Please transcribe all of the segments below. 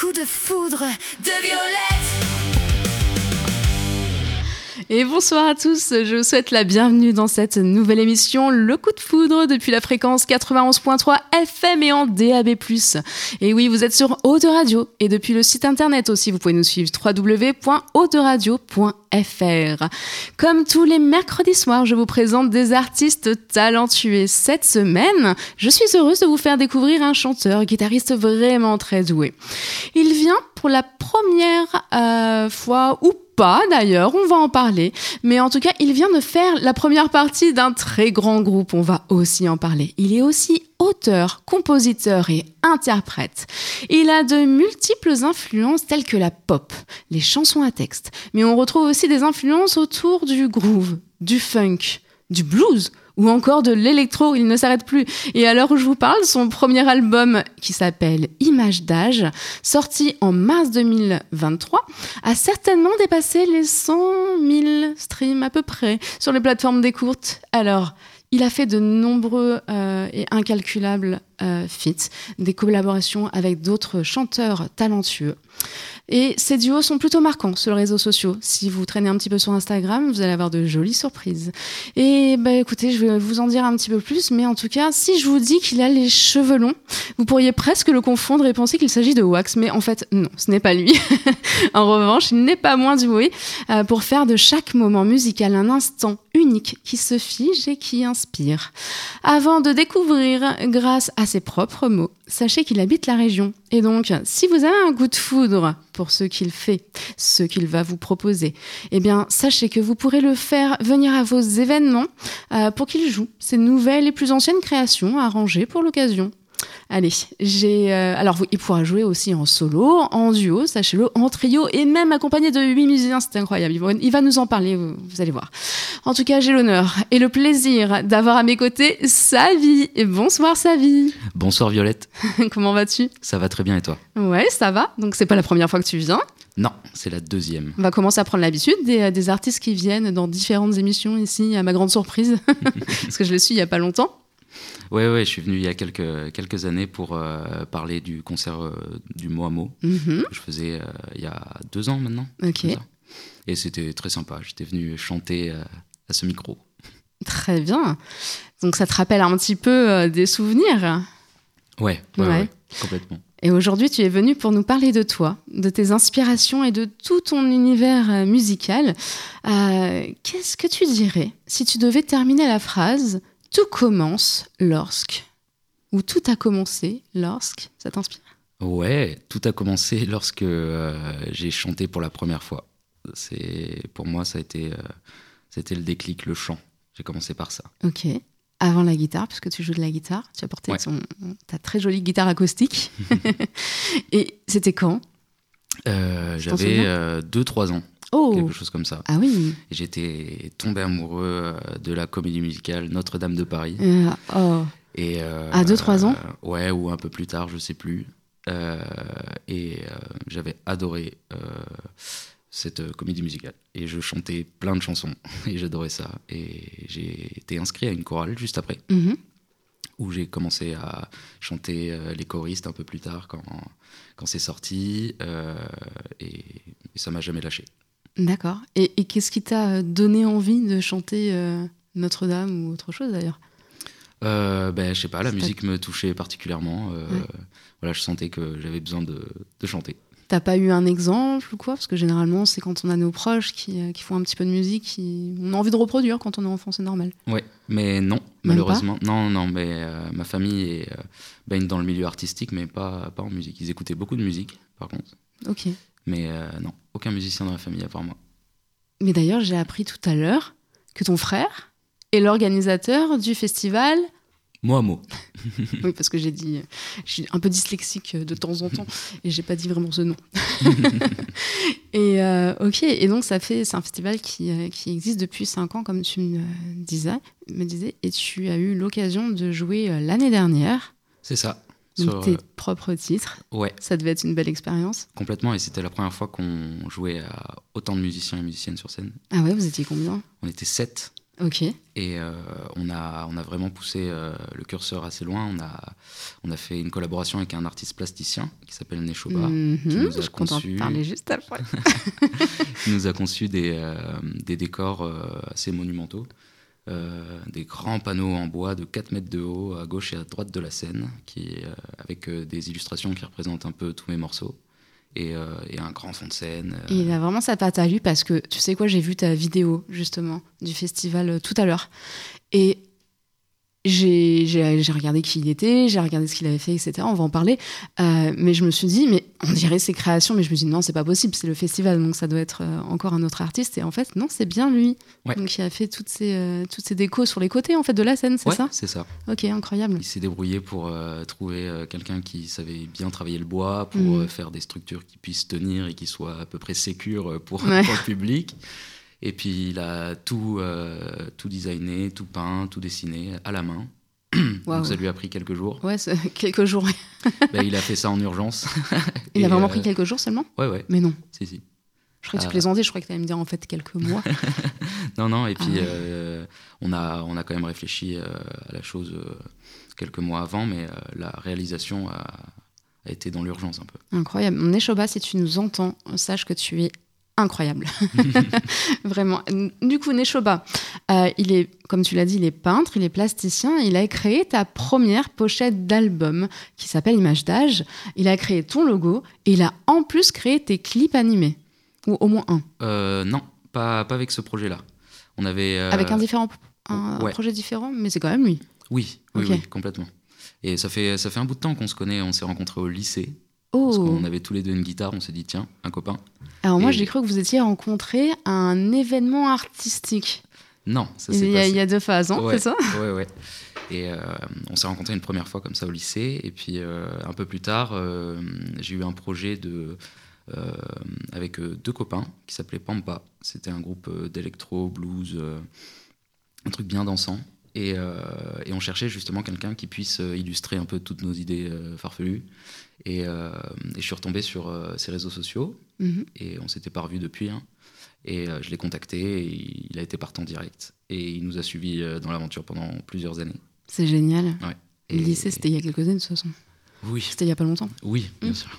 coup de foudre de Violette. Et bonsoir à tous, je vous souhaite la bienvenue dans cette nouvelle émission Le coup de foudre depuis la fréquence 91.3 FM et en DAB+. Et oui, vous êtes sur Eau de Radio et depuis le site internet aussi, vous pouvez nous suivre www.auderadio.fr. Comme tous les mercredis soirs, je vous présente des artistes talentueux. Cette semaine, je suis heureuse de vous faire découvrir un chanteur, guitariste vraiment très doué. Il vient pour la première fois ou pas d'ailleurs, on va en parler, mais en tout cas il vient de faire la première partie d'un très grand groupe, on va aussi en parler. Il est aussi auteur, compositeur et interprète. Il a de multiples influences telles que la pop, les chansons à texte, mais on retrouve aussi des influences autour du groove, du funk, du blues ou encore de l'électro, il ne s'arrête plus. Et à l'heure où je vous parle, son premier album, qui s'appelle Image d'âge, sorti en mars 2023, a certainement dépassé les 100 000 streams à peu près sur les plateformes d'écoute. Alors, il a fait de nombreux et incalculables feats, des collaborations avec d'autres chanteurs talentueux. Et ces duos sont plutôt marquants sur les réseaux sociaux. Si vous traînez un petit peu sur Instagram, vous allez avoir de jolies surprises. Et écoutez, je vais vous en dire un petit peu plus, mais en tout cas, si je vous dis qu'il a les cheveux longs, vous pourriez presque le confondre et penser qu'il s'agit de Wax, mais en fait, non, ce n'est pas lui. En revanche, il n'est pas moins doué pour faire de chaque moment musical un instant unique qui se fige et qui inspire. Avant de découvrir, grâce à ses propres mots, sachez qu'il habite la région. Et donc, si vous avez un coup de foudre pour ce qu'il fait, ce qu'il va vous proposer, eh bien, sachez que vous pourrez le faire venir à vos événements pour qu'il joue ses nouvelles et plus anciennes créations arrangées pour l'occasion. Allez, alors il pourra jouer aussi en solo, en duo, sachez-le, en trio et même accompagné de 8 musiciens, c'est incroyable. Il va nous en parler, vous allez voir. En tout cas, j'ai l'honneur et le plaisir d'avoir à mes côtés Savi. Et bonsoir Savi. Bonsoir Violette. Comment vas-tu ? Ça va très bien et toi ? Ouais, ça va. Donc c'est pas la première fois que tu viens. Non, c'est la deuxième. On va commencer à prendre l'habitude des artistes qui viennent dans différentes émissions ici, à ma grande surprise, parce que je le suis il y a pas longtemps. Ouais, je suis venu il y a quelques années pour parler du concert du mot à mot que je faisais il y a 2 ans maintenant. Ok. Et c'était très sympa. J'étais venu chanter à ce micro. Très bien. Donc ça te rappelle un petit peu des souvenirs ? Ouais, complètement. Et aujourd'hui, tu es venu pour nous parler de toi, de tes inspirations et de tout ton univers musical. Qu'est-ce que tu dirais si tu devais terminer la phrase « Tout commence lorsque » ou « Tout a commencé lorsque » ça t'inspire ? Ouais, tout a commencé lorsque j'ai chanté pour la première fois. Pour moi, c'était le déclic, le chant. J'ai commencé par ça. Ok. Avant la guitare, puisque tu joues de la guitare, tu as porté ta très jolie guitare acoustique. Et c'était quand ? J'avais 2-3 ans. Oh. Quelque chose comme ça. Ah oui. Et j'étais tombé amoureux de la comédie musicale Notre-Dame de Paris. Et, à 2-3 ans ? Ouais, ou un peu plus tard, je sais plus. J'avais adoré cette comédie musicale. Et je chantais plein de chansons. Et j'adorais ça. Et j'ai été inscrit à une chorale juste après. Où j'ai commencé à chanter les choristes un peu plus tard quand c'est sorti. Et ça m'a jamais lâché. D'accord. Et qu'est-ce qui t'a donné envie de chanter Notre-Dame ou autre chose d'ailleurs ? Je sais pas, la musique me touchait particulièrement. Voilà, je sentais que j'avais besoin de chanter. T'as pas eu un exemple ou quoi ? Parce que généralement, c'est quand on a nos proches qui font un petit peu de musique, on a envie de reproduire quand on est enfant, c'est normal. Ouais, mais non, malheureusement. Non, mais ma famille baigne dans le milieu artistique, mais pas en musique. Ils écoutaient beaucoup de musique, par contre. Ok. Mais non, aucun musicien dans la famille à part moi. Mais d'ailleurs, j'ai appris tout à l'heure que ton frère est l'organisateur du festival... Mot à mot. Oui, parce que je suis un peu dyslexique de temps en temps et j'ai pas dit vraiment ce nom. Et ok, et donc c'est un festival qui existe depuis 5 ans, comme tu me disais, et tu as eu l'occasion de jouer l'année dernière. C'est ça. Donc tes propres titres. Ouais. Ça devait être une belle expérience. Complètement, et c'était la première fois qu'on jouait à autant de musiciens et musiciennes sur scène. Ah ouais, vous étiez combien ? On était 7. Ok. Et on a vraiment poussé le curseur assez loin. On a fait une collaboration avec un artiste plasticien qui s'appelle Neshoba, qui nous Je a suis contente de parler juste après. qui nous a conçu des décors assez monumentaux. Des grands panneaux en bois de 4 mètres de haut à gauche et à droite de la scène, avec des illustrations qui représentent un peu tous mes morceaux. Et un grand fond de scène. Et il a vraiment sa patte à lui parce que, tu sais quoi, j'ai vu ta vidéo, justement, du festival tout à l'heure. Et j'ai regardé qui il était, j'ai regardé ce qu'il avait fait, etc. On va en parler. Mais je me suis dit, mais on dirait ses créations. Mais je me suis dit, non, c'est pas possible, c'est le festival, donc ça doit être encore un autre artiste. Et en fait, non, c'est bien lui. Ouais. Donc il a fait toutes ces décos sur les côtés, en fait, de la scène, c'est ça ? C'est ça. Ok, incroyable. Il s'est débrouillé pour trouver quelqu'un qui savait bien travailler le bois, pour faire des structures qui puissent tenir et qui soient à peu près sécures pour le public. Et puis il a tout designé, tout peint, tout dessiné à la main. Wow. Donc ça lui a pris quelques jours. Ouais, quelques jours. Il a fait ça en urgence. Il a vraiment pris quelques jours seulement ? Ouais. Mais non. Si. Je crois que tu plaisantais, je crois que tu allais me dire en fait quelques mois. Non, et puis on a quand même réfléchi à la chose quelques mois avant, mais la réalisation a été dans l'urgence un peu. Incroyable. Neshoba, si tu nous entends, sache que tu es incroyable. Vraiment. Du coup, Neshoba, il est, comme tu l'as dit, il est peintre, il est plasticien. Il a créé ta première pochette d'album qui s'appelle Image d'âge. Il a créé ton logo et il a en plus créé tes clips animés. Ou au moins un. Non, pas avec ce projet-là. On avait... Avec un projet différent, mais c'est quand même lui. Oui, Okay. Oui, complètement. Et ça fait un bout de temps qu'on se connaît. On s'est rencontrés au lycée. Oh. Parce qu'on avait tous les deux une guitare. On s'est dit, tiens, un copain. Alors moi, j'ai cru que vous étiez rencontrés à un événement artistique. Non, ça il s'est passé. Il y a 2 phases, hein, Ouais, c'est ça ? Ouais. Et on s'est rencontrés une première fois comme ça au lycée. Et puis un peu plus tard, j'ai eu un projet avec 2 copains qui s'appelaient Pampa. C'était un groupe d'électro, blues, un truc bien dansant. Et on cherchait justement quelqu'un qui puisse illustrer un peu toutes nos idées farfelues. Et je suis retombé sur ses réseaux sociaux. Et on s'était pas revus depuis. Hein. Et je l'ai contacté et il a été partant direct. Et il nous a suivis dans l'aventure pendant plusieurs années. C'est génial. Ouais. Le lycée, c'était il y a quelques années de toute façon. Oui. C'était il y a pas longtemps. Oui, bien sûr.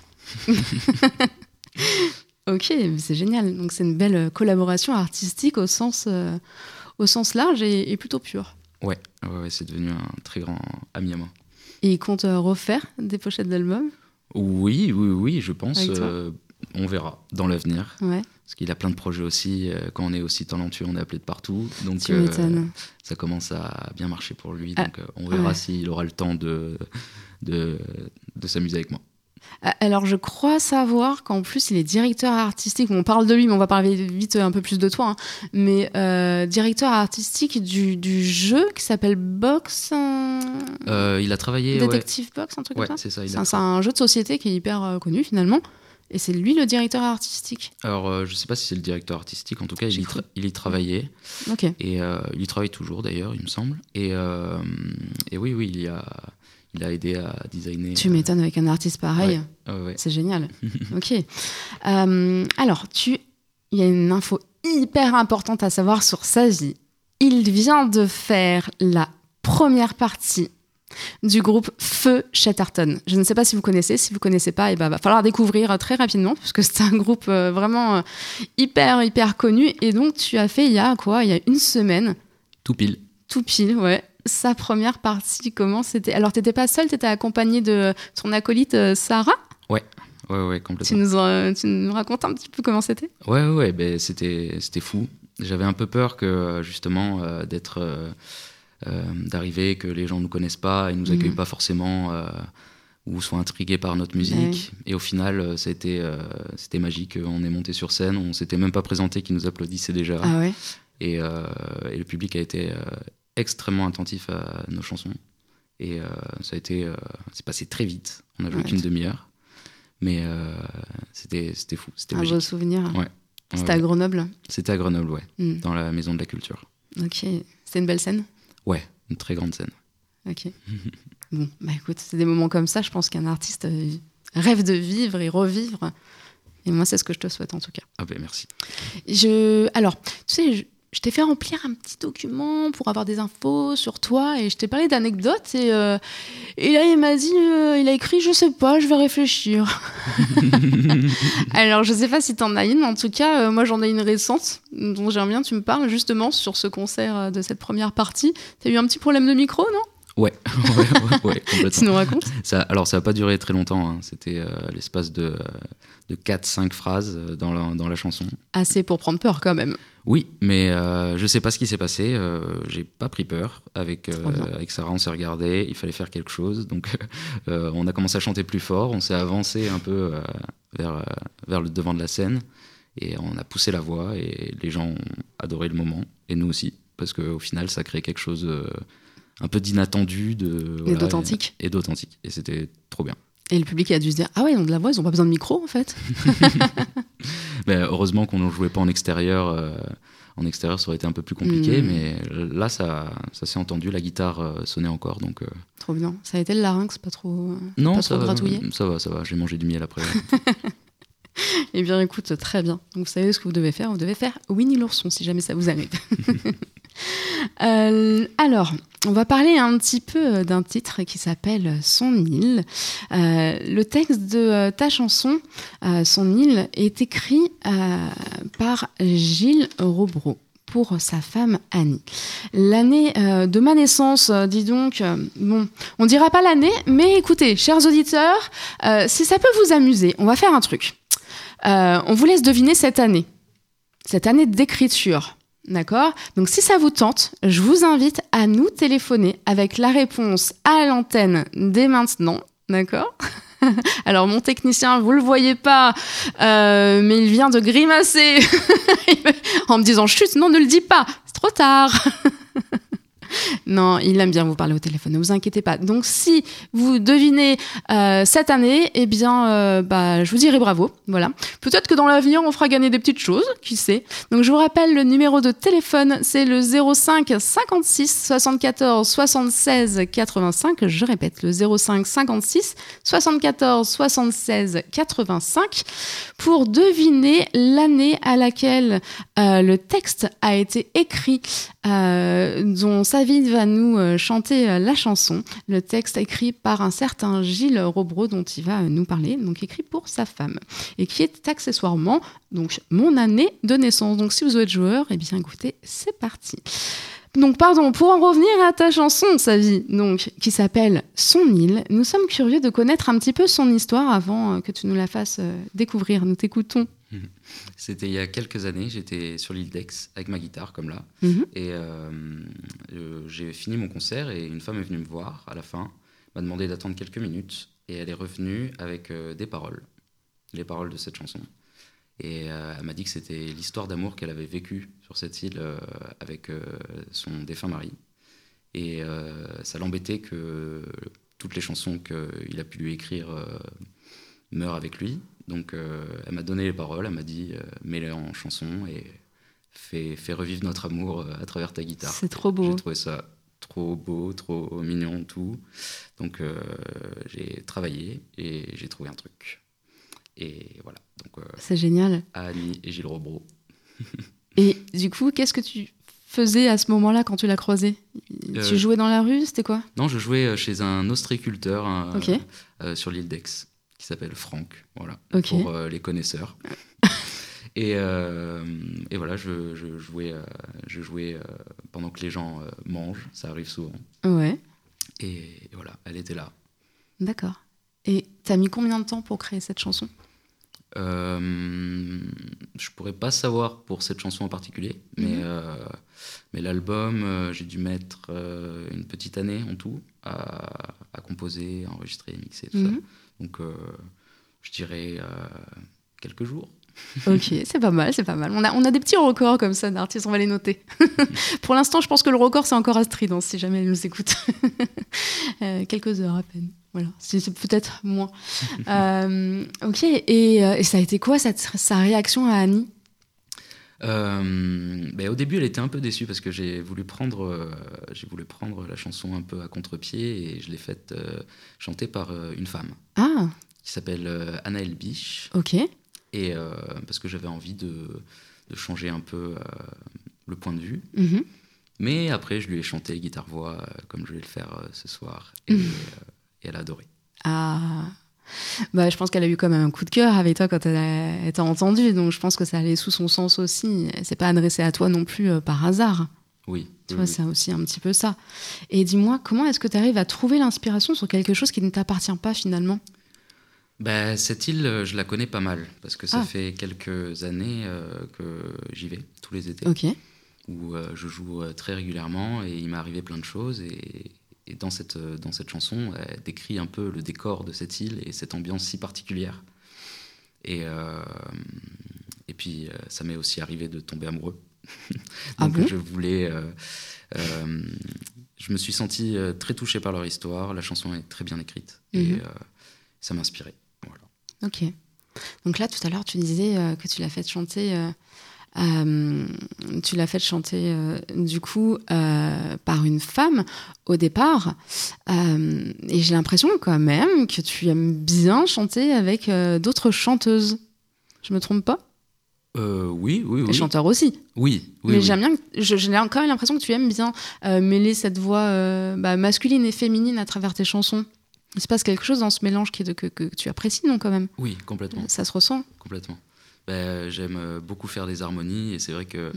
Ok, c'est génial. Donc c'est une belle collaboration artistique au sens large et plutôt pur. Ouais, c'est devenu un très grand ami à moi. Et il compte refaire des pochettes d'albums ? Oui, je pense. On verra dans l'avenir. Ouais. Parce qu'il a plein de projets aussi. Quand on est aussi talentueux, on est appelé de partout. Donc Tu m'étonnes. ça commence à bien marcher pour lui. Donc on verra s'il aura le temps de s'amuser avec moi. Alors, je crois savoir qu'en plus, il est directeur artistique. On parle de lui, mais on va parler vite un peu plus de toi. Hein. Mais directeur artistique du jeu qui s'appelle Box. Il a travaillé... Detective Box, un truc comme ça. C'est ça. C'est un jeu de société qui est hyper connu, finalement. Et c'est lui le directeur artistique. Alors, je ne sais pas si c'est le directeur artistique. En tout cas, il y travaillait. Ok. Et il y travaille toujours, d'ailleurs, il me semble. Et oui, il a aidé à designer. Tu m'étonnes avec un artiste pareil. Ouais. C'est génial. Ok. Alors, il y a une info hyper importante à savoir sur sa vie. Il vient de faire la première partie du groupe Feu Chatterton. Je ne sais pas si vous connaissez. Si vous ne connaissez pas, va falloir découvrir très rapidement, parce que c'est un groupe vraiment hyper connu. Et donc, tu as fait il y a 1 semaine. Tout pile, ouais. Sa première partie, comment c'était ? Alors, tu n'étais pas seule, tu étais accompagnée de ton acolyte Sarah ? Ouais, complètement. Tu nous racontes un petit peu comment c'était ? Ouais, c'était fou. J'avais un peu peur que, justement, d'arriver, que les gens ne nous connaissent pas et ne nous accueillent pas forcément ou soient intrigués par notre musique. Ouais. Et au final, c'était magique. On est monté sur scène, on ne s'était même pas présenté, qu'ils nous applaudissaient déjà. Ah ouais. Et le public a été extrêmement attentif à nos chansons. Et c'est passé très vite. On n'a joué qu'une demi-heure. Mais c'était fou, c'était magique. Un beau souvenir. Ouais. C'était à Grenoble ? C'était à Grenoble, ouais. Dans la Maison de la Culture. Ok. C'était une belle scène ? Ouais, une très grande scène. Ok. Bon, écoute, c'est des moments comme ça, je pense qu'un artiste rêve de vivre et revivre. Et moi, c'est ce que je te souhaite en tout cas. Ah ben merci. Alors, tu sais, je t'ai fait remplir un petit document pour avoir des infos sur toi et je t'ai parlé d'anecdotes et là il m'a dit, il a écrit je sais pas, je vais réfléchir. Alors je sais pas si t'en as une, mais en tout cas moi j'en ai une récente dont j'aimerais bien que tu me parles justement sur ce concert de cette première partie. T'as eu un petit problème de micro, non ? Ouais, complètement. Tu nous racontes ? Ça n'a pas duré très longtemps, hein. C'était l'espace de 4-5 phrases dans la chanson. Assez pour prendre peur quand même. Oui, mais je sais pas ce qui s'est passé, j'ai pas pris peur. Avec Sarah, on s'est regardé, il fallait faire quelque chose, donc on a commencé à chanter plus fort, on s'est avancé un peu vers le devant de la scène, et on a poussé la voix, et les gens ont adoré le moment, et nous aussi, parce qu'au final, ça crée quelque chose un peu d'inattendu, et d'authentique. Et d'authentique, et c'était trop bien. Et le public a dû se dire, ah ouais, ils ont de la voix, ils n'ont pas besoin de micro en fait. Mais heureusement qu'on ne jouait pas en extérieur. En extérieur, ça aurait été un peu plus compliqué, mais là, ça s'est entendu. La guitare sonnait encore, donc. Trop bien. Ça a été le larynx, pas trop. Non, pas ça trop va, gratouillé. Ça va. J'ai mangé du miel après. Eh bien, écoute, très bien. Donc, vous savez ce que vous devez faire. Vous devez faire Winnie l'ourson, si jamais ça vous arrive. Alors, on va parler un petit peu d'un titre qui s'appelle Son île. Le texte de ta chanson, Son île, est écrit par Gilles Robreau pour sa femme Annie. L'année de ma naissance, dis donc, bon, on dira pas l'année, mais écoutez, chers auditeurs, si ça peut vous amuser, on va faire un truc. On vous laisse deviner cette année d'écriture. D'accord ? Donc, si ça vous tente, je vous invite à nous téléphoner avec la réponse à l'antenne dès maintenant. D'accord ? Alors, mon technicien, vous le voyez pas, mais il vient de grimacer en me disant « Chut, non, ne le dis pas, c'est trop tard !» Non, il aime bien vous parler au téléphone, ne vous inquiétez pas. Donc, si vous devinez cette année, eh bien, je vous dirai bravo. Voilà. Peut-être que dans l'avenir, on fera gagner des petites choses, qui sait. Donc, je vous rappelle, le numéro de téléphone, c'est le 05 56 74 76 85. Je répète, le 05 56 74 76 85 pour deviner l'année à laquelle le texte a été écrit, dont Savid va nous chanter la chanson. Le texte écrit par un certain Gilles Robreau dont il va nous parler, donc écrit pour sa femme, et qui est accessoirement donc mon année de naissance. Donc si vous êtes joueur, eh bien écoutez, c'est parti. Donc pardon, pour en revenir à ta chanson, Savi, donc qui s'appelle Son île, nous sommes curieux de connaître un petit peu son histoire avant que tu nous la fasses découvrir. Nous t'écoutons. C'était il y a quelques années, j'étais sur l'île d'Aix avec ma guitare, comme là, et j'ai fini mon concert et une femme est venue me voir à la fin, m'a demandé d'attendre quelques minutes et elle est revenue avec des paroles, les paroles de cette chanson. Et elle m'a dit que c'était l'histoire d'amour qu'elle avait vécue sur cette île avec son défunt mari. Et ça l'embêtait que toutes les chansons qu'il a pu lui écrire meurent avec lui. Donc elle m'a donné les paroles, elle m'a dit mets-les en chanson et fais revivre notre amour à travers ta guitare. C'est trop beau. J'ai trouvé ça trop beau, trop mignon, tout. Donc j'ai travaillé et j'ai trouvé un truc. Et voilà. Donc, c'est génial. Annie et Gilles Robreau. Et du coup, qu'est-ce que tu faisais à ce moment-là quand tu l'as croisé ? Tu jouais dans la rue, c'était quoi ? Non, je jouais chez un ostréiculteur sur l'île d'Aix, qui s'appelle Franck, voilà, pour les connaisseurs. Et voilà, je jouais pendant que les gens mangent, ça arrive souvent. Ouais. Et voilà, elle était là. D'accord. Et t'as mis combien de temps pour créer cette chanson ? Je pourrais pas savoir pour cette chanson en particulier, mais l'album, j'ai dû mettre une petite année en tout à composer, enregistrer, mixer, tout ça. Donc je dirais quelques jours. Ok, c'est pas mal, c'est pas mal. On a des petits records comme ça d'artistes, on va les noter. Pour l'instant, je pense que le record, c'est encore Astrid, hein, si jamais elle nous écoute. Quelques heures à peine. Voilà, c'est peut-être moins. Ok, et ça a été quoi sa réaction à Annie ? Au début, elle était un peu déçue parce que j'ai voulu prendre la chanson un peu à contre-pied et je l'ai faite chanter par une femme qui s'appelle Anaëlle Biche. Ok. Et parce que j'avais envie de changer un peu le point de vue. Mhm. Mais après, je lui ai chanté guitare-voix comme je vais le faire ce soir. Et elle a adoré. Ah, bah, je pense qu'elle a eu quand même un coup de cœur avec toi quand elle t'a entendu. Donc, je pense que ça allait sous son sens aussi. C'est pas adressé à toi non plus par hasard. Oui. Tu vois, c'est aussi un petit peu ça. Et dis-moi, comment est-ce que tu arrives à trouver l'inspiration sur quelque chose qui ne t'appartient pas finalement ? Bah, cette île, je la connais pas mal. Parce que ça fait quelques années que j'y vais, tous les étés. Ok. Où je joue très régulièrement et il m'est arrivé plein de choses. Et dans cette chanson, elle décrit un peu le décor de cette île et cette ambiance si particulière. Et puis, ça m'est aussi arrivé de tomber amoureux. Donc, bon je voulais... je me suis senti très touché par leur histoire. La chanson est très bien écrite. Et ça m'inspirait. Voilà. Ok. Donc là, tout à l'heure, tu disais que tu l'as fait chanter... du coup par une femme au départ et j'ai l'impression quand même que tu aimes bien chanter avec d'autres chanteuses. Je me trompe pas ? Oui. Et chanteurs aussi. Oui. Mais j'aime bien, j'ai quand même l'impression que tu aimes bien mêler cette voix masculine et féminine à travers tes chansons. Il se passe quelque chose dans ce mélange que tu apprécies, non, quand même ? Oui, complètement. Ça se ressent ? Complètement. J'aime beaucoup faire des harmonies et c'est vrai que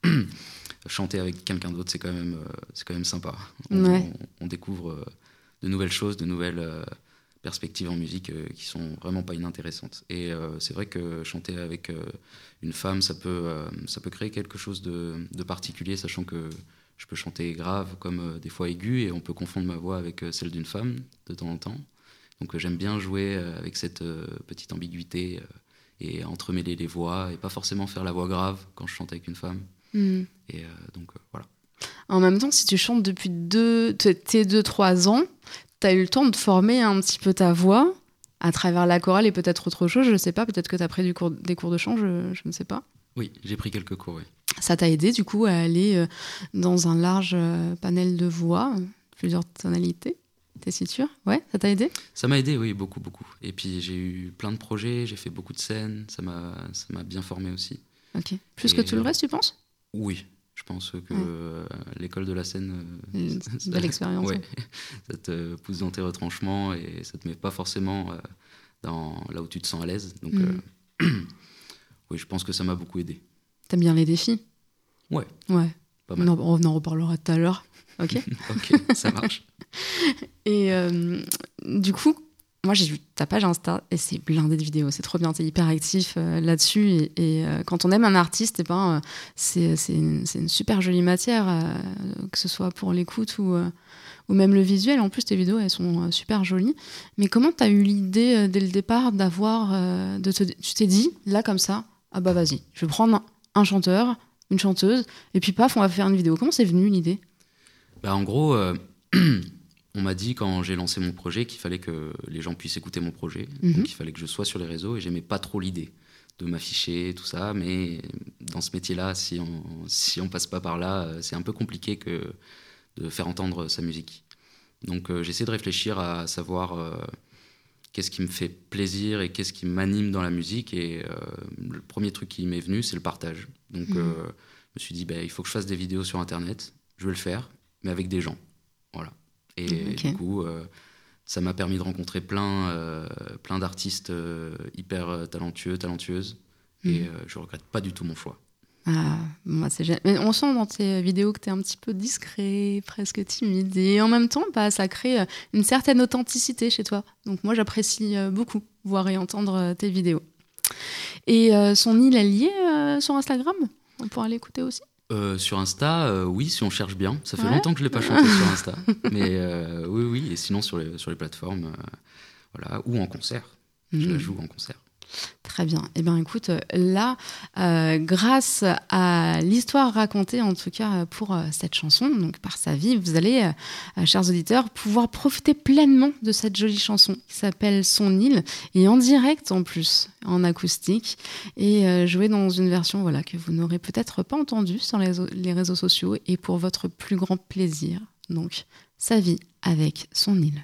chanter avec quelqu'un d'autre, c'est quand même sympa. On découvre de nouvelles choses, de nouvelles perspectives en musique qui sont vraiment pas inintéressantes. Et c'est vrai que chanter avec une femme, ça peut créer quelque chose de particulier, sachant que je peux chanter grave comme des fois aigu et on peut confondre ma voix avec celle d'une femme de temps en temps. Donc j'aime bien jouer avec cette petite ambiguïté et entremêler les voix et pas forcément faire la voix grave quand je chante avec une femme. Et donc voilà. En même temps, si tu chantes depuis tes 2-3 ans, t'as eu le temps de former un petit peu ta voix à travers la chorale et peut-être autre chose, je sais pas, peut-être que t'as pris des cours de chant, je ne sais pas. Oui, j'ai pris quelques cours, oui. Ça t'a aidé du coup à aller dans un large panel de voix, plusieurs tonalités. T'es si sûr ? Ouais, ça t'a aidé ? Ça m'a aidé, oui, beaucoup. Et puis j'ai eu plein de projets, j'ai fait beaucoup de scènes, ça m'a bien formé aussi. Ok. Plus que tout le reste, tu penses ? Oui, je pense que l'école de la scène... belle expérience. Ouais, ça te pousse dans tes retranchements et ça te met pas forcément là où tu te sens à l'aise. Donc oui, je pense que ça m'a beaucoup aidé. T'aimes bien les défis ? Ouais. Pas mal. On en reparlera tout à l'heure. Ok. Ok, ça marche. Et du coup, moi j'ai vu ta page Insta et c'est blindé de vidéos, c'est trop bien, t'es hyper actif là-dessus et quand on aime un artiste, c'est une super jolie matière, que ce soit pour l'écoute ou même le visuel. En plus tes vidéos elles sont super jolies, mais comment t'as eu l'idée dès le départ d'avoir, tu t'es dit là comme ça, ah bah vas-y, je vais prendre un chanteur, une chanteuse et puis paf on va faire une vidéo. Comment c'est venu l'idée ? En gros... On m'a dit quand j'ai lancé mon projet qu'il fallait que les gens puissent écouter mon projet. Donc il fallait que je sois sur les réseaux et j'aimais pas trop l'idée de m'afficher, tout ça. Mais dans ce métier-là, si on passe pas par là, c'est un peu compliqué de faire entendre sa musique. Donc j'essaie de réfléchir à savoir qu'est-ce qui me fait plaisir et qu'est-ce qui m'anime dans la musique. Et le premier truc qui m'est venu, c'est le partage. Donc je me suis dit, il faut que je fasse des vidéos sur Internet. Je vais le faire, mais avec des gens. Voilà. Et du coup, ça m'a permis de rencontrer plein d'artistes hyper talentueuses. Et je regrette pas du tout mon choix. Ah, moi c'est génial. Mais on sent dans tes vidéos que tu es un petit peu discret, presque timide. Et en même temps, ça crée une certaine authenticité chez toi. Donc moi, j'apprécie beaucoup voir et entendre tes vidéos. Et son île, elle y est sur Instagram ? On pourra l'écouter aussi ? Sur Insta, oui, si on cherche bien. Ça fait longtemps que je ne l'ai pas chanté sur Insta. Mais oui. Et sinon, sur les plateformes, voilà, ou en concert. Je la joue en concert. Très bien. Eh bien, écoute, là, grâce à l'histoire racontée, en tout cas pour cette chanson, donc par sa vie, vous allez, chers auditeurs, pouvoir profiter pleinement de cette jolie chanson qui s'appelle Son île, et en direct en plus, en acoustique, et jouer dans une version que vous n'aurez peut-être pas entendue sur les réseaux sociaux, et pour votre plus grand plaisir. Donc, sa vie avec Son île.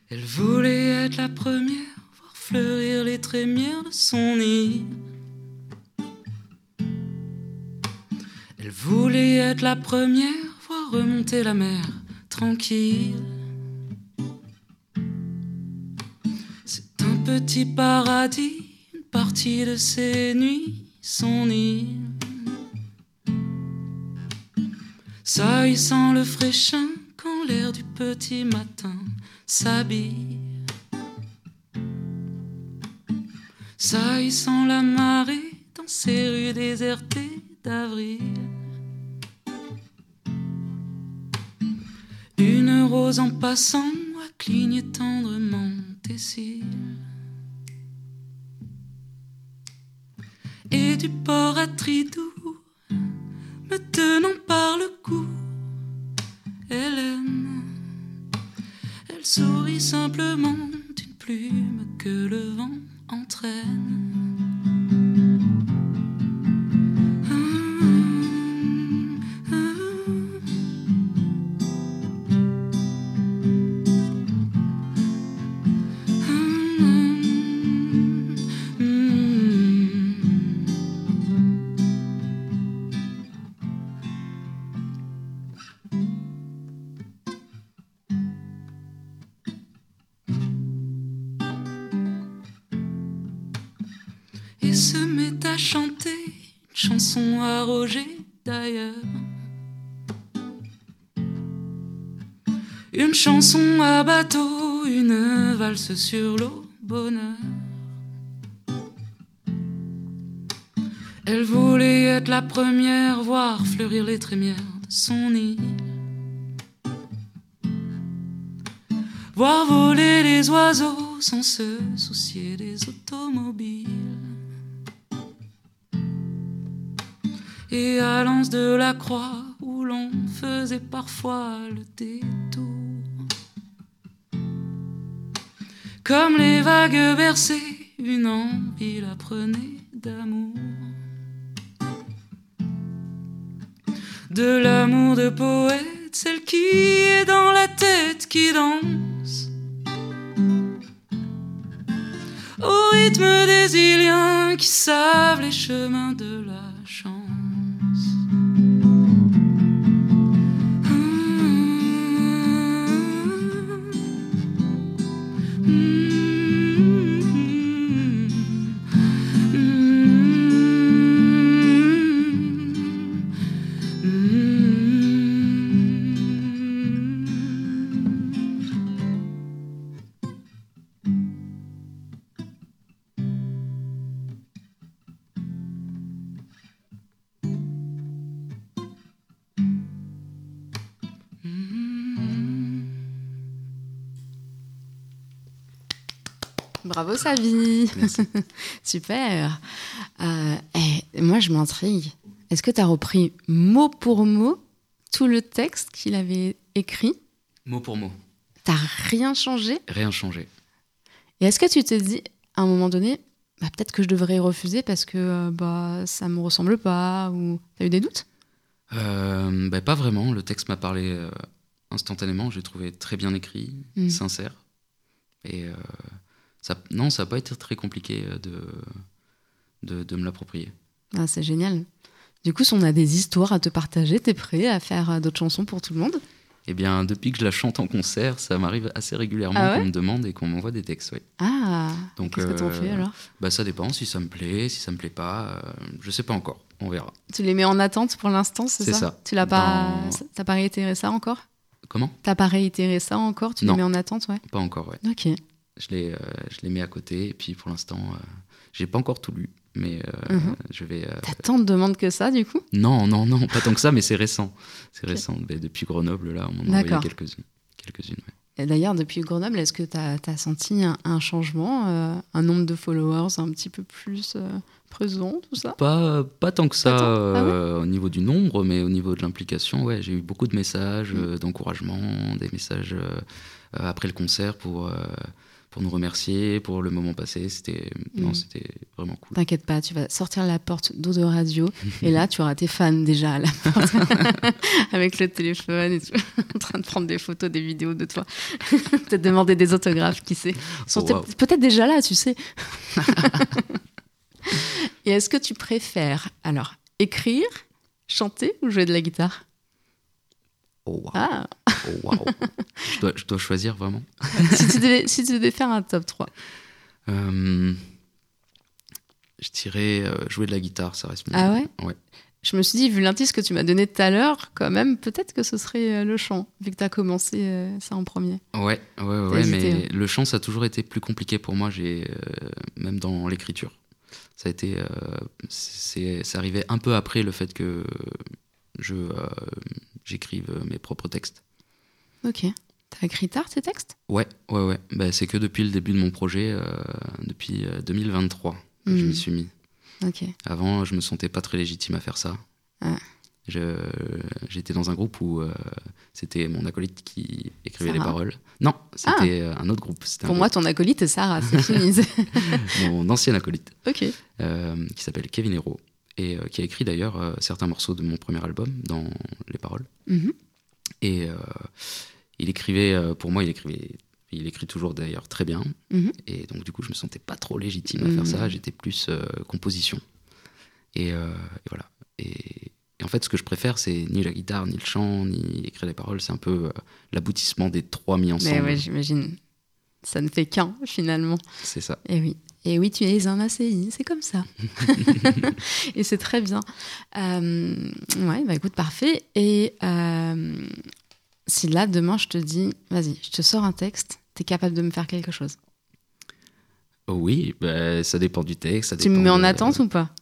Elle voulait être la première, voir fleurir les trémières de son nid. Elle voulait être la première, voir remonter la mer tranquille. C'est un petit paradis, une partie de ses nuits, son île. Ça y sent le fraîchin quand l'air du petit matin s'habille. Ça y sent la marée dans ces rues désertées d'avril. Une rose en passant a cligné tendrement tes cils. Et du port à Tridou, me tenant par le cou, elle aime. Elle sourit simplement d'une plume que le vent entraîne. Et se met à chanter une chanson à Roger d'ailleurs. Une chanson à bateau, une valse sur l'eau, bonheur. Elle voulait être la première, voir fleurir les trémières de son île. Voir voler les oiseaux sans se soucier des automobiles. Et à l'anse de la croix où l'on faisait parfois le détour. Comme les vagues bercées, une envie la prenait d'amour. De l'amour de poète, celle qui est dans la tête, qui danse au rythme des Iliens qui savent les chemins de la chance. Bravo Savi. Merci. Super. Moi je m'intrigue. Est-ce que tu as repris mot pour mot tout le texte qu'il avait écrit? Mot pour mot. T'as rien changé? Rien changé. Et est-ce que tu te dis à un moment donné, peut-être que je devrais refuser parce que ça me ressemble pas, ou t'as eu des doutes? Pas vraiment. Le texte m'a parlé instantanément. Je l'ai trouvé très bien écrit, sincère. Et ça n'a pas été très compliqué de me l'approprier. Ah, c'est génial. Du coup, si on a des histoires à te partager, t'es prêt à faire d'autres chansons pour tout le monde? Eh bien, depuis que je la chante en concert, ça m'arrive assez régulièrement qu'on me demande et qu'on m'envoie des textes. Oui. Ah, donc, qu'est-ce que t'en fais alors? Ça dépend, si ça me plaît, si ça me plaît pas, je sais pas encore, on verra. Tu les mets en attente pour l'instant, c'est ça? C'est ça. Tu l'as pas... T'as pas réitéré ça encore? Comment? T'as pas réitéré ça encore? Tu les mets en attente, ouais? Pas encore, ouais. Ok. Je les mets à côté, et puis pour l'instant, j'ai pas encore tout lu, mais je vais... T'as tant de demandes que ça, du coup? Non, pas tant que ça, mais c'est récent. C'est récent. Depuis Grenoble, là, on m'en a envoyé quelques-unes. Ouais. Et d'ailleurs, depuis Grenoble, est-ce que t'as senti un changement, un nombre de followers un petit peu plus présent, tout ça? Pas tant que ça ouais au niveau du nombre, mais au niveau de l'implication, ouais, j'ai eu beaucoup de messages d'encouragement, des messages après le concert pour pour nous remercier pour le moment passé. C'était vraiment cool. T'inquiète pas, tu vas sortir la porte d'Eau de Radio et là, tu auras tes fans déjà à la porte avec le téléphone et tout, en train de prendre des photos, des vidéos de toi. Peut-être demander des autographes, qui sait. Ils sont peut-être déjà là, tu sais. Et est-ce que tu préfères alors écrire, chanter ou jouer de la guitare? Oh wow. Ah. Oh, wow. Je dois choisir vraiment. si tu devais faire un top 3. Je dirais jouer de la guitare, ça reste mon... Ah ouais? Ouais. Je me suis dit, vu l'indice que tu m'as donné tout à l'heure, quand même, peut-être que ce serait le chant, vu que tu as commencé ça en premier. Ouais, mais le chant, ça a toujours été plus compliqué pour moi, même dans l'écriture. Ça a été... c'est arrivé un peu après le fait que j'écrive mes propres textes. Ok. T'as écrit tard tes textes? Ouais. Bah, c'est que depuis le début de mon projet, depuis 2023, que je m'y suis mis. Ok. Avant, je me sentais pas très légitime à faire ça. Ah. J'étais dans un groupe où c'était mon acolyte qui écrivait Sarah. les paroles. Non, c'était un autre groupe. Pour moi, ton acolyte, c'est Sarah, c'est fini. Mon ancien acolyte, Ok. qui s'appelle Kevin Hérault, et qui a écrit d'ailleurs certains morceaux de mon premier album dans les paroles. Mm-hmm. Et il écrivait, pour moi, il écrit toujours d'ailleurs très bien. Mm-hmm. Et donc, du coup, je me sentais pas trop légitime à faire ça. J'étais plus composition. Et voilà. Et en fait, ce que je préfère, c'est ni la guitare, ni le chant, ni écrire les paroles. C'est un peu l'aboutissement des trois mis ensemble. Mais ouais, j'imagine. Ça ne fait qu'un, finalement. C'est ça. Et oui, tu es un ACI, c'est comme ça. Et c'est très bien. Ouais, bah écoute, parfait. Et si là, demain, je te dis, vas-y, je te sors un texte, t'es capable de me faire quelque chose? Oui, bah, ça dépend du texte. Tu me mets en attente ou pas?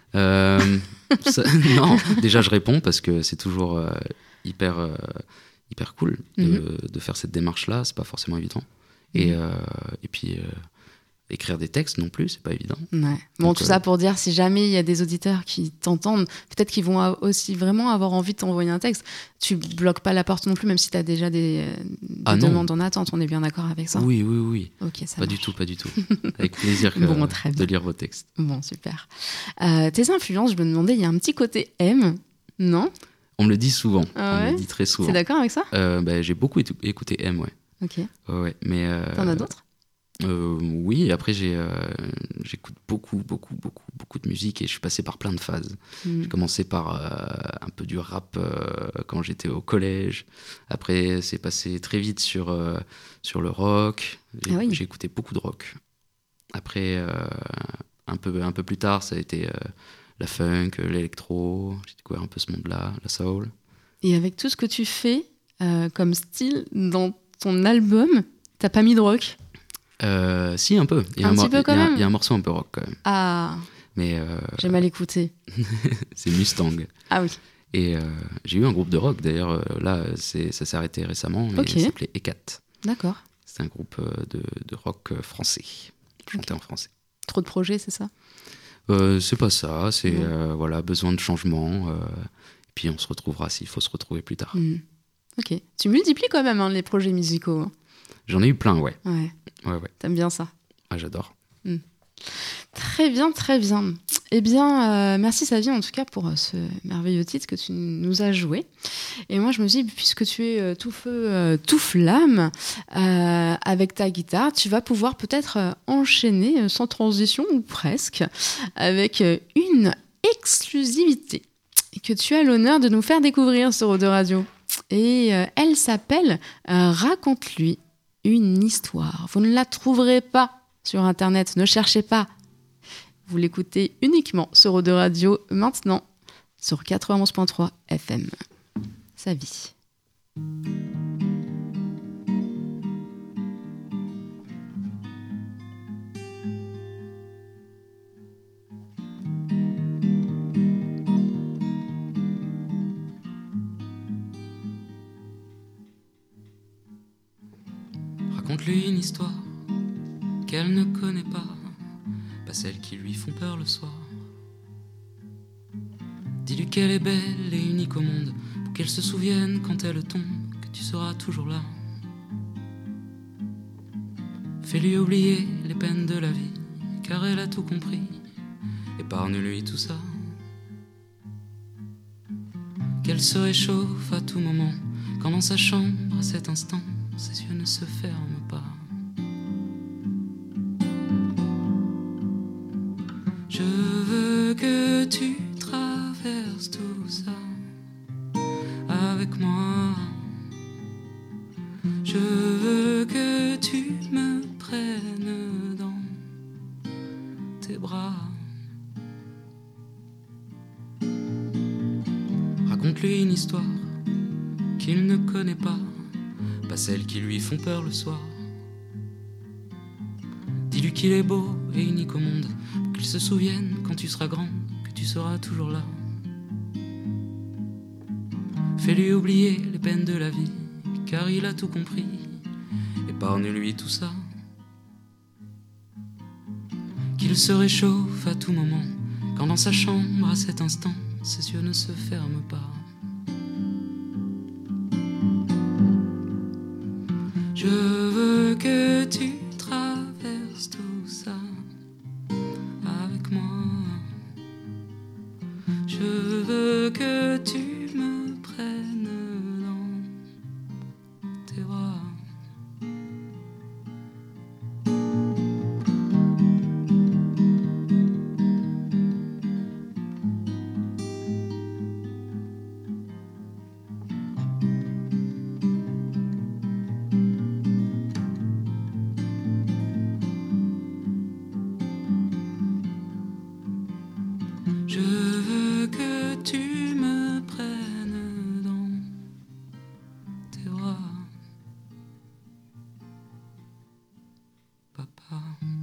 Non, déjà je réponds parce que c'est toujours hyper cool de faire cette démarche-là, c'est pas forcément évident. Et puis écrire des textes non plus, c'est pas évident. Ouais. Bon, tout ça pour dire, si jamais il y a des auditeurs qui t'entendent, peut-être qu'ils vont aussi vraiment avoir envie de t'envoyer un texte. Tu bloques pas la porte non plus, même si tu as déjà des demandes en attente. On est bien d'accord avec ça? Oui. Ok, ça pas marche. du tout. Avec plaisir de lire vos textes. Bon, super. Tes influences, je me demandais, il y a un petit côté M, non? On me le dit souvent. Ah ouais? On me le dit très souvent. T'es d'accord avec ça? J'ai beaucoup écouté M, ouais. Ok. Ouais, mais... T'en as d'autres? Oui, après j'écoute beaucoup de musique et je suis passé par plein de phases. J'ai commencé par un peu du rap quand j'étais au collège. Après, c'est passé très vite sur le rock. J'ai écouté beaucoup de rock. Après, un peu plus tard, ça a été la funk, l'électro. J'ai découvert un peu ce monde-là, la soul. Et avec tout ce que tu fais comme style dans ton album, t'as pas mis de rock? Si, un peu. Il y a un morceau un peu rock quand même. Ah, mais j'ai mal écouté. C'est Mustang. Ah oui. Et j'ai eu un groupe de rock d'ailleurs. Là, ça s'est arrêté récemment. Mais ça s'appelait Ecat. D'accord. C'est un groupe de rock français, chanté en français. Trop de projets, c'est ça? C'est pas ça. C'est voilà, besoin de changement. Et puis on se retrouvera s'il faut se retrouver plus tard. Ok. Tu multiplies quand même les projets musicaux. Hein. J'en ai eu plein, ouais. Ouais. T'aimes bien ça? Ah, j'adore. Très bien, très bien. Eh bien, merci Xavier en tout cas pour ce merveilleux titre que tu nous as joué. Et moi je me dis, puisque tu es tout feu, tout flamme, avec ta guitare, tu vas pouvoir peut-être enchaîner sans transition ou presque avec une exclusivité que tu as l'honneur de nous faire découvrir sur Eau de Radio. Et elle s'appelle Raconte-lui une histoire. Vous ne la trouverez pas sur Internet, ne cherchez pas. Vous l'écoutez uniquement sur Eau de Radio maintenant, sur 91.3 FM. Sa vie. Raconte-lui une histoire qu'elle ne connaît pas celles qui lui font peur le soir. Dis-lui qu'elle est belle et unique au monde, pour qu'elle se souvienne quand elle tombe que tu seras toujours là. Fais-lui oublier les peines de la vie, car elle a tout compris. Épargne-lui tout ça. Qu'elle se réchauffe à tout moment, quand dans sa chambre, à cet instant, ses yeux ne se ferment pas. Je veux que tu traverses tout ça avec moi. Je veux que tu me prennes dans tes bras. Raconte-lui une histoire qu'il ne connaît pas celles qui lui font peur le soir. Dis-lui qu'il est beau et unique au monde, pour qu'il se souvienne quand tu seras grand, que tu seras toujours là. Fais-lui oublier les peines de la vie, car il a tout compris. Épargne-lui tout ça. Qu'il se réchauffe à tout moment, quand dans sa chambre, à cet instant, ses yeux ne se ferment pas. Je veux que tu traverses tout ça avec moi. Je veux que tu me prennes dans tes bras. Je veux que tu me prennes dans tes bras, papa.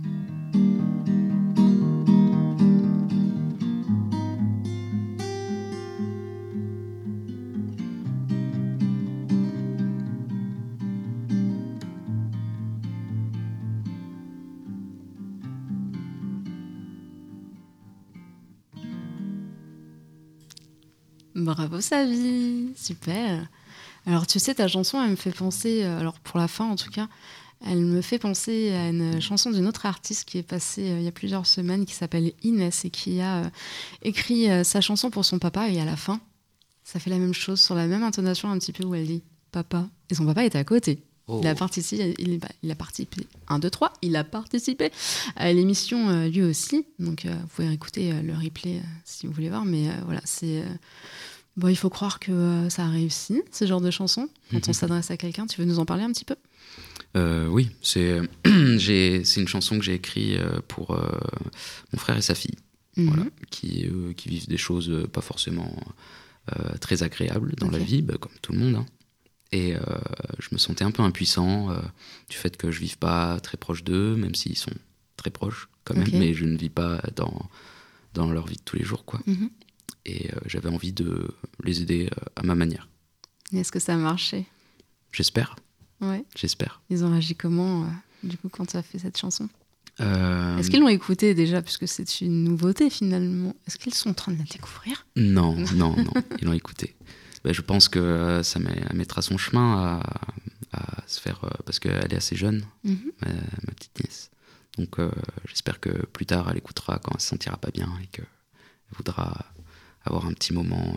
Bravo Savi, super. Alors tu sais, ta chanson, elle me fait penser, alors pour la fin en tout cas, elle me fait penser à une chanson d'une autre artiste qui est passée il y a plusieurs semaines, qui s'appelle Inès et qui a écrit sa chanson pour son papa, et à la fin, ça fait la même chose, sur la même intonation un petit peu, où elle dit « papa ». Et son papa était à côté. Oh. Il a participé, il a participé, 1, 2, 3, il a participé à l'émission lui aussi. Donc vous pouvez écouter le replay si vous voulez voir, mais voilà, c'est... Bon, il faut croire que ça a réussi, ce genre de chanson, quand on s'adresse à quelqu'un. Tu veux nous en parler un petit peu ? Oui, c'est une chanson que j'ai écrite pour mon frère et sa fille, voilà, qui vivent des choses pas forcément très agréables dans la vie, comme tout le monde. Hein. Et je me sentais un peu impuissant du fait que je ne vive pas très proche d'eux, même s'ils sont très proches quand même, mais je ne vis pas dans leur vie de tous les jours, quoi. Et j'avais envie de les aider à ma manière. Et est-ce que ça a marché ? J'espère. Ouais. J'espère. Ils ont réagi comment, du coup, quand tu as fait cette chanson ? Est-ce qu'ils l'ont écoutée déjà, puisque c'est une nouveauté finalement ? Est-ce qu'ils sont en train de la découvrir ? Non, ils l'ont écoutée. Je pense que ça mettra son chemin à se faire, parce qu'elle est assez jeune, ma petite nièce. Donc j'espère que plus tard, elle écoutera quand elle se sentira pas bien et qu'elle voudra avoir un petit moment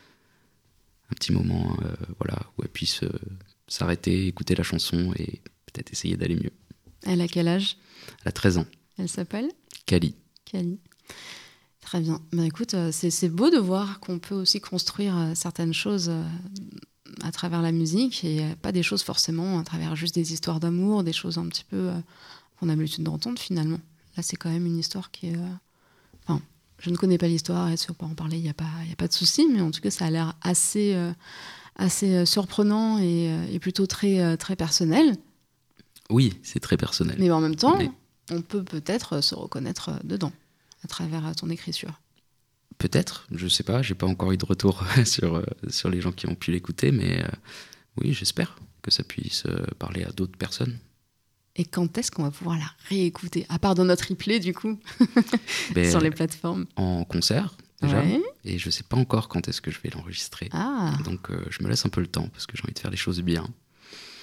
voilà, où elle puisse s'arrêter, écouter la chanson et peut-être essayer d'aller mieux. Elle a quel âge ? Elle a 13 ans. Elle s'appelle ? Kali. Très bien. Écoute, c'est beau de voir qu'on peut aussi construire certaines choses à travers la musique, et pas des choses forcément à travers juste des histoires d'amour, des choses un petit peu qu'on a l'habitude d'entendre finalement. Là, c'est quand même une histoire qui est... je ne connais pas l'histoire, et si on peut en parler, il n'y a pas de souci, mais en tout cas, ça a l'air assez surprenant et plutôt très, très personnel. Oui, c'est très personnel. Mais en même temps, on peut peut-être se reconnaître dedans, à travers ton écriture. Peut-être, je ne sais pas, je n'ai pas encore eu de retour sur les gens qui ont pu l'écouter, mais oui, j'espère que ça puisse parler à d'autres personnes. Et quand est-ce qu'on va pouvoir la réécouter ? À part dans notre replay, du coup, sur les plateformes. En concert, déjà. Ouais. Et je ne sais pas encore quand est-ce que je vais l'enregistrer. Donc, je me laisse un peu le temps, parce que j'ai envie de faire les choses bien.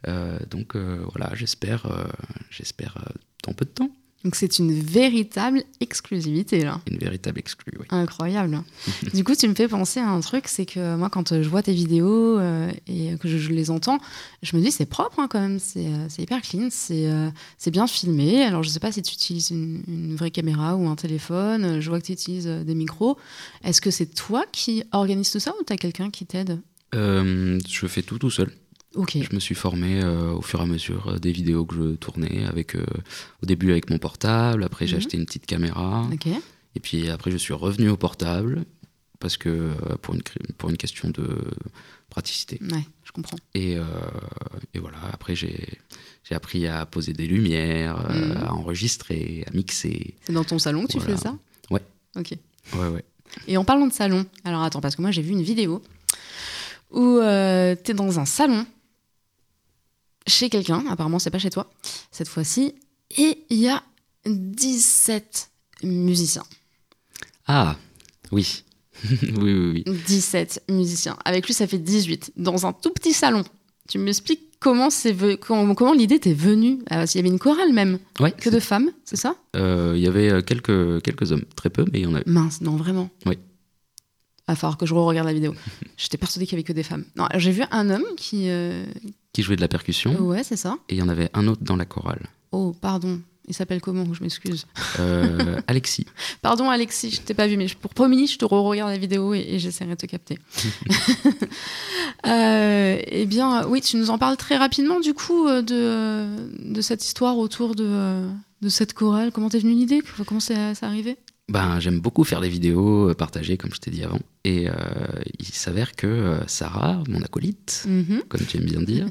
Donc voilà, j'espère dans peu de temps. Donc c'est une véritable exclusivité là. Une véritable exclue, oui. Incroyable. Du coup, tu me fais penser à un truc, c'est que moi, quand je vois tes vidéos et que je les entends, je me dis c'est propre quand même, c'est hyper clean, c'est bien filmé. Alors je sais pas si tu utilises une vraie caméra ou un téléphone, je vois que tu utilises des micros. Est-ce que c'est toi qui organise tout ça ou t'as quelqu'un qui t'aide ? Je fais tout seul. Okay. Je me suis formé au fur et à mesure des vidéos que je tournais, au début avec mon portable, après j'ai acheté une petite caméra, okay. Et puis après je suis revenu au portable, parce que pour une question de praticité. Ouais, je comprends. Et voilà, après j'ai appris à poser des lumières, à enregistrer, à mixer. C'est dans ton salon que tu fais ça ? Ouais. Ok. Ouais. Et en parlant de salon, alors attends, parce que moi j'ai vu une vidéo où t'es dans un salon, chez quelqu'un, apparemment c'est pas chez toi, cette fois-ci, et il y a 17 musiciens. Ah, oui. oui. 17 musiciens. Avec lui, ça fait 18, dans un tout petit salon. Tu m'expliques comment l'idée t'est venue ? Il y avait une chorale même, que de femmes, c'est ça ? Il y avait quelques hommes, très peu, mais il y en a eu. Mince, non, vraiment ? Oui. Il va falloir que je regarde la vidéo. J'étais persuadée qu'il n'y avait que des femmes. Non, j'ai vu un homme qui jouait de la percussion. Ouais, c'est ça. Et il y en avait un autre dans la chorale. Oh, pardon. Il s'appelle comment ? Je m'excuse. Alexis. Pardon, Alexis, je t'ai pas vu, mais pour promis, je te regarde la vidéo et j'essaierai de te capter. Eh bien, oui, tu nous en parles très rapidement, du coup, de cette histoire autour de cette chorale. Comment t'es venue l'idée ? Comment c'est arrivé ? J'aime beaucoup faire des vidéos partagées, comme je t'ai dit avant. Et il s'avère que Sarah, mon acolyte, comme tu aimes bien dire,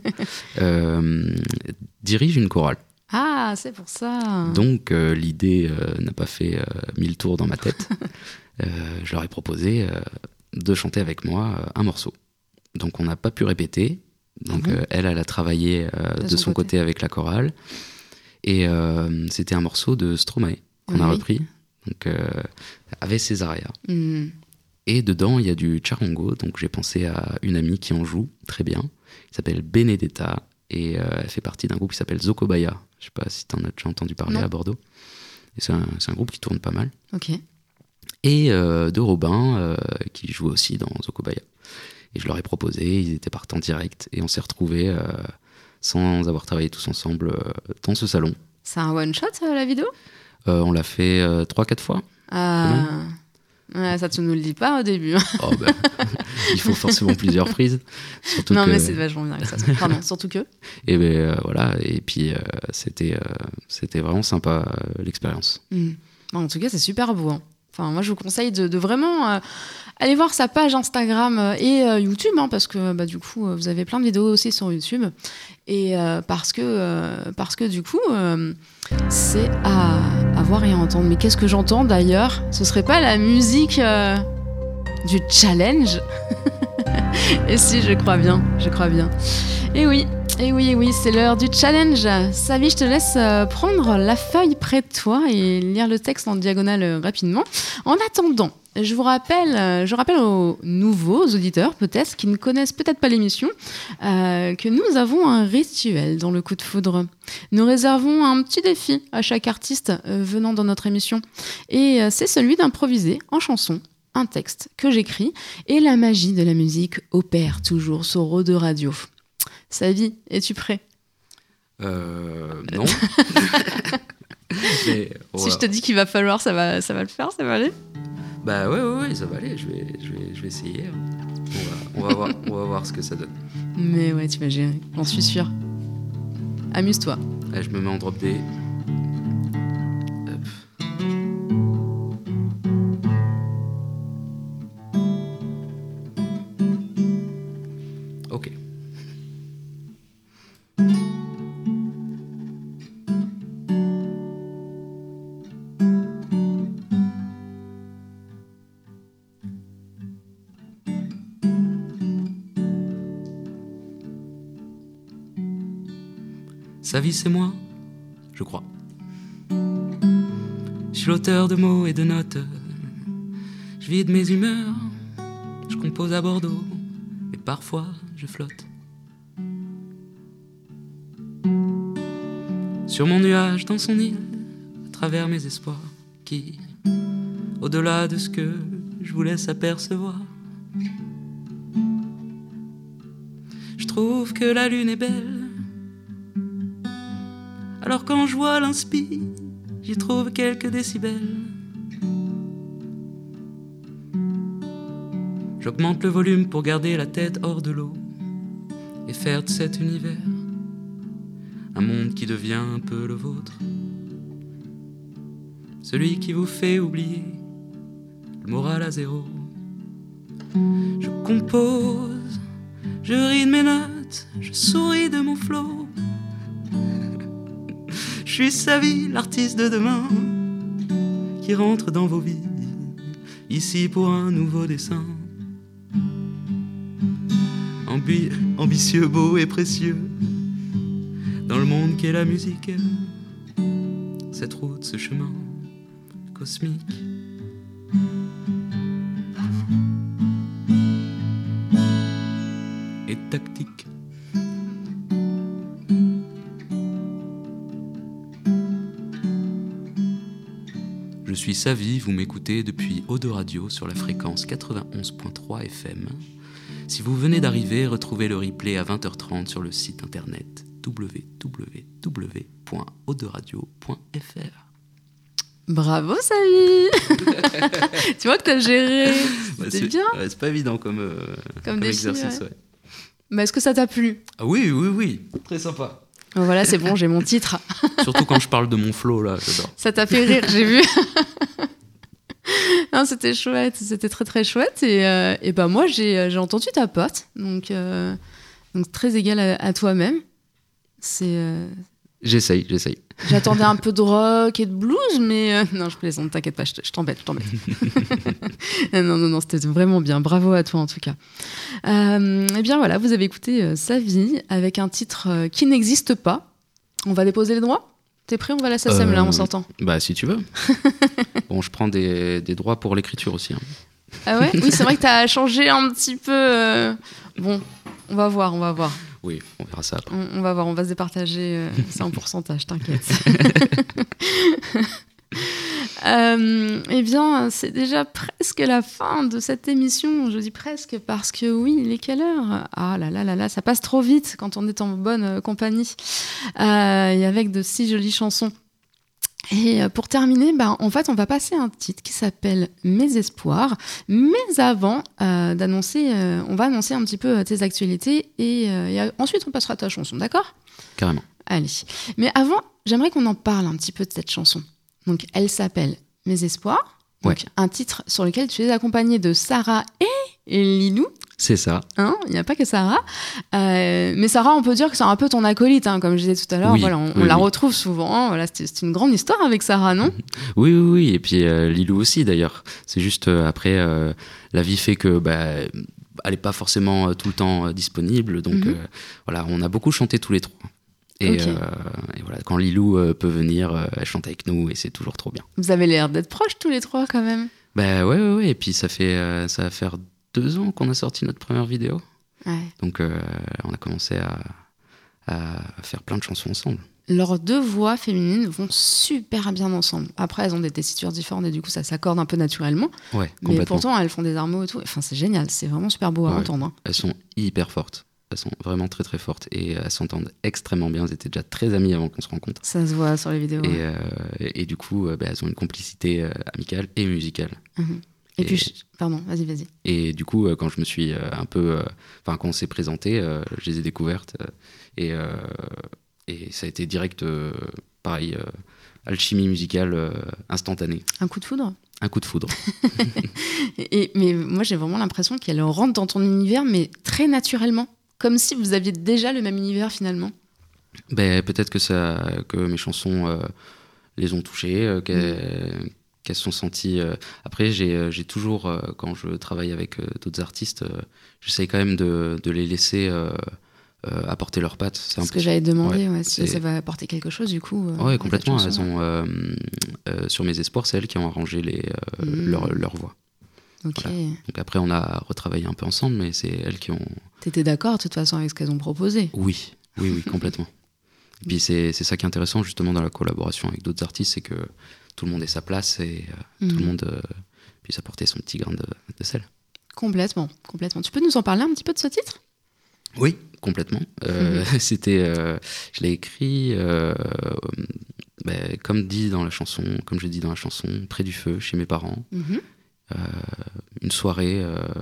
dirige une chorale. Ah, c'est pour ça. Donc, l'idée n'a pas fait 1000 tours dans ma tête. Je leur ai proposé de chanter avec moi un morceau. Donc, on n'a pas pu répéter. Donc, elle a travaillé de son côté avec la chorale. Et c'était un morceau de Stromae qu'on a repris. Donc, avec Césaria. Et dedans, il y a du charango. Donc, j'ai pensé à une amie qui en joue très bien. Elle s'appelle Benedetta. Et elle fait partie d'un groupe qui s'appelle Zokobaya. Je sais pas si tu en as déjà entendu parler à Bordeaux. Et c'est un groupe qui tourne pas mal. Ok. Et de Robin, qui joue aussi dans Zokobaya. Et je leur ai proposé, ils étaient partants direct. Et on s'est retrouvés sans avoir travaillé tous ensemble dans ce salon. C'est un one-shot, la vidéo ? On l'a fait 3-4 fois. Ah, ouais, ça tu nous le dis pas au début. Oh, il faut forcément plusieurs prises. Surtout mais c'est vachement bien. Pardon, surtout que. Et voilà, et puis c'était vraiment sympa l'expérience. En tout cas, c'est super beau. Hein. Enfin, moi, je vous conseille de vraiment aller voir sa page Instagram et YouTube, parce que du coup, vous avez plein de vidéos aussi sur YouTube. Et parce que du coup, c'est à voir et à entendre. Mais qu'est-ce que j'entends d'ailleurs ? Ce serait pas la musique du challenge ? Et si, je crois bien. Et oui, c'est l'heure du challenge. Savi, je te laisse prendre la feuille près de toi et lire le texte en diagonale rapidement. En attendant, je rappelle aux nouveaux auditeurs, peut-être, qui ne connaissent peut-être pas l'émission, que nous avons un rituel dans le coup de foudre. Nous réservons un petit défi à chaque artiste venant dans notre émission. Et c'est celui d'improviser en chanson un texte que j'écris, et la magie de la musique opère toujours sur Eau de Radio. Savi, es-tu prêt ? Non. Mais, si je te dis qu'il va falloir, ça va le faire, ça va aller ? Ouais, ça va aller, je vais essayer. On va voir ce que ça donne. Mais ouais, tu vas gérer, j'en suis sûre. Amuse-toi. Là, je me mets en drop D. Ok. Sa vie, c'est moi, je crois. Je suis l'auteur de mots et de notes. Je vis de mes humeurs. Je compose à Bordeaux. Et parfois, je flotte. sur mon nuage dans son île, à travers mes espoirs qui, au-delà de ce que je vous laisse apercevoir, je trouve que la lune est belle. Alors quand je vois l'inspi, j'y trouve quelques décibels. J'augmente le volume pour garder la tête hors de l'eau et faire de cet univers un monde qui devient un peu le vôtre. Celui qui vous fait oublier le moral à zéro. Je compose, je ris de mes notes, je souris de mon flow. Je suis sa vie, l'artiste de demain, qui rentre dans vos vies, ici pour un nouveau dessin. Ambitieux, beau et précieux, dans le monde qu'est la musique, cette route, ce chemin cosmique. Et tactique. Je suis Savi, vous m'écoutez depuis Eau de Radio sur la fréquence 91.3 FM. Si vous venez d'arriver, retrouvez le replay à 20h30 sur le site internet www.auderadio.fr. Bravo, Savi. Tu vois que t'as géré. C'était bien. Ouais, c'est pas évident comme exercice. Ouais. Mais est-ce que ça t'a plu ? Ah oui. Très sympa. Voilà, c'est bon, j'ai mon titre. Surtout quand je parle de mon flow, là, j'adore. Ça t'a fait rire, j'ai vu. Non, c'était chouette, c'était très très chouette. Et bah moi, j'ai entendu ta pote, donc très égal à toi-même. J'essaye. J'attendais un peu de rock et de blues, mais non, je plaisante, t'inquiète pas, je t'embête. Non, c'était vraiment bien. Bravo à toi en tout cas. Eh bien voilà, vous avez écouté Savi avec un titre qui n'existe pas. On va déposer les droits ? T'es prêt ? On va la SACEM là, on s'entend. Bah si tu veux. Bon, je prends des droits pour l'écriture aussi. Hein. Ah ouais ? Oui, c'est vrai que t'as changé un petit peu. Bon, on va voir. Oui, on verra ça après. On va voir, on va se départager ça en pourcentage, t'inquiète. Eh bien, c'est déjà presque la fin de cette émission. Je dis presque parce que oui, il est quelle heure ? Ah là, ça passe trop vite quand on est en bonne compagnie. Et avec de si jolies chansons. Et pour terminer, en fait, on va passer un titre qui s'appelle Mes Espoirs. Mais avant d'annoncer, on va annoncer un petit peu tes actualités et ensuite on passera à ta chanson, d'accord ? Carrément. Allez. Mais avant, j'aimerais qu'on en parle un petit peu de cette chanson. Donc, elle s'appelle Mes Espoirs. Donc, un titre sur lequel tu es accompagnée de Sarah et Lilou. C'est ça. Hein, il n'y a pas que Sarah. Mais Sarah, on peut dire que c'est un peu ton acolyte, hein, comme je disais tout à l'heure. Oui, voilà, on la retrouve souvent. Voilà, c'est une grande histoire avec Sarah, non ? Oui. Et puis Lilou aussi, d'ailleurs. C'est juste après, la vie fait que elle n'est pas forcément tout le temps disponible. Donc voilà, on a beaucoup chanté tous les trois. Et voilà, quand Lilou peut venir, elle chante avec nous et c'est toujours trop bien. Vous avez l'air d'être proches tous les trois quand même. Ouais. Et puis ça va faire 2 ans qu'on a sorti notre première vidéo. Ouais. Donc on a commencé à faire plein de chansons ensemble. Leurs 2 voix féminines vont super bien ensemble. Après, elles ont des tessitures différentes et du coup, ça s'accorde un peu naturellement. Ouais, complètement. Mais pourtant, elles font des armeaux et tout. Enfin, c'est génial. C'est vraiment super beau à entendre. Hein. Elles sont hyper fortes. Elles sont vraiment très très fortes et elles s'entendent extrêmement bien. Elles étaient déjà très amies avant qu'on se rencontre. Ça se voit sur les vidéos. Et du coup, elles ont une complicité amicale et musicale. Et puis, pardon, vas-y. Et du coup, quand je me suis quand on s'est présenté, je les ai découvertes et ça a été direct, pareil, alchimie musicale instantanée. Un coup de foudre ? Un coup de foudre. Mais moi, j'ai vraiment l'impression qu'elle rentre dans ton univers, mais très naturellement. Comme si vous aviez déjà le même univers, finalement. Peut-être que mes chansons les ont touchées, qu'elles se sont senties... Après, j'ai toujours, quand je travaille avec d'autres artistes, j'essaye quand même de les laisser... apporter leurs pattes. C'est ce que j'avais demandé, si ça va apporter quelque chose, du coup. Oui, complètement. Elles ont, sur Mes Espoirs, c'est elles qui ont arrangé leur voix. Ok. Voilà. Donc après, on a retravaillé un peu ensemble, mais c'est elles qui ont... T'étais d'accord, de toute façon, avec ce qu'elles ont proposé ? Oui, complètement. Et puis c'est ça qui est intéressant justement dans la collaboration avec d'autres artistes, c'est que tout le monde ait sa place et tout le monde puisse apporter son petit grain de sel. Complètement. Tu peux nous en parler un petit peu de ce titre ? Oui, complètement. Je l'ai écrit comme je dis dans la chanson, près du feu, chez mes parents. Une soirée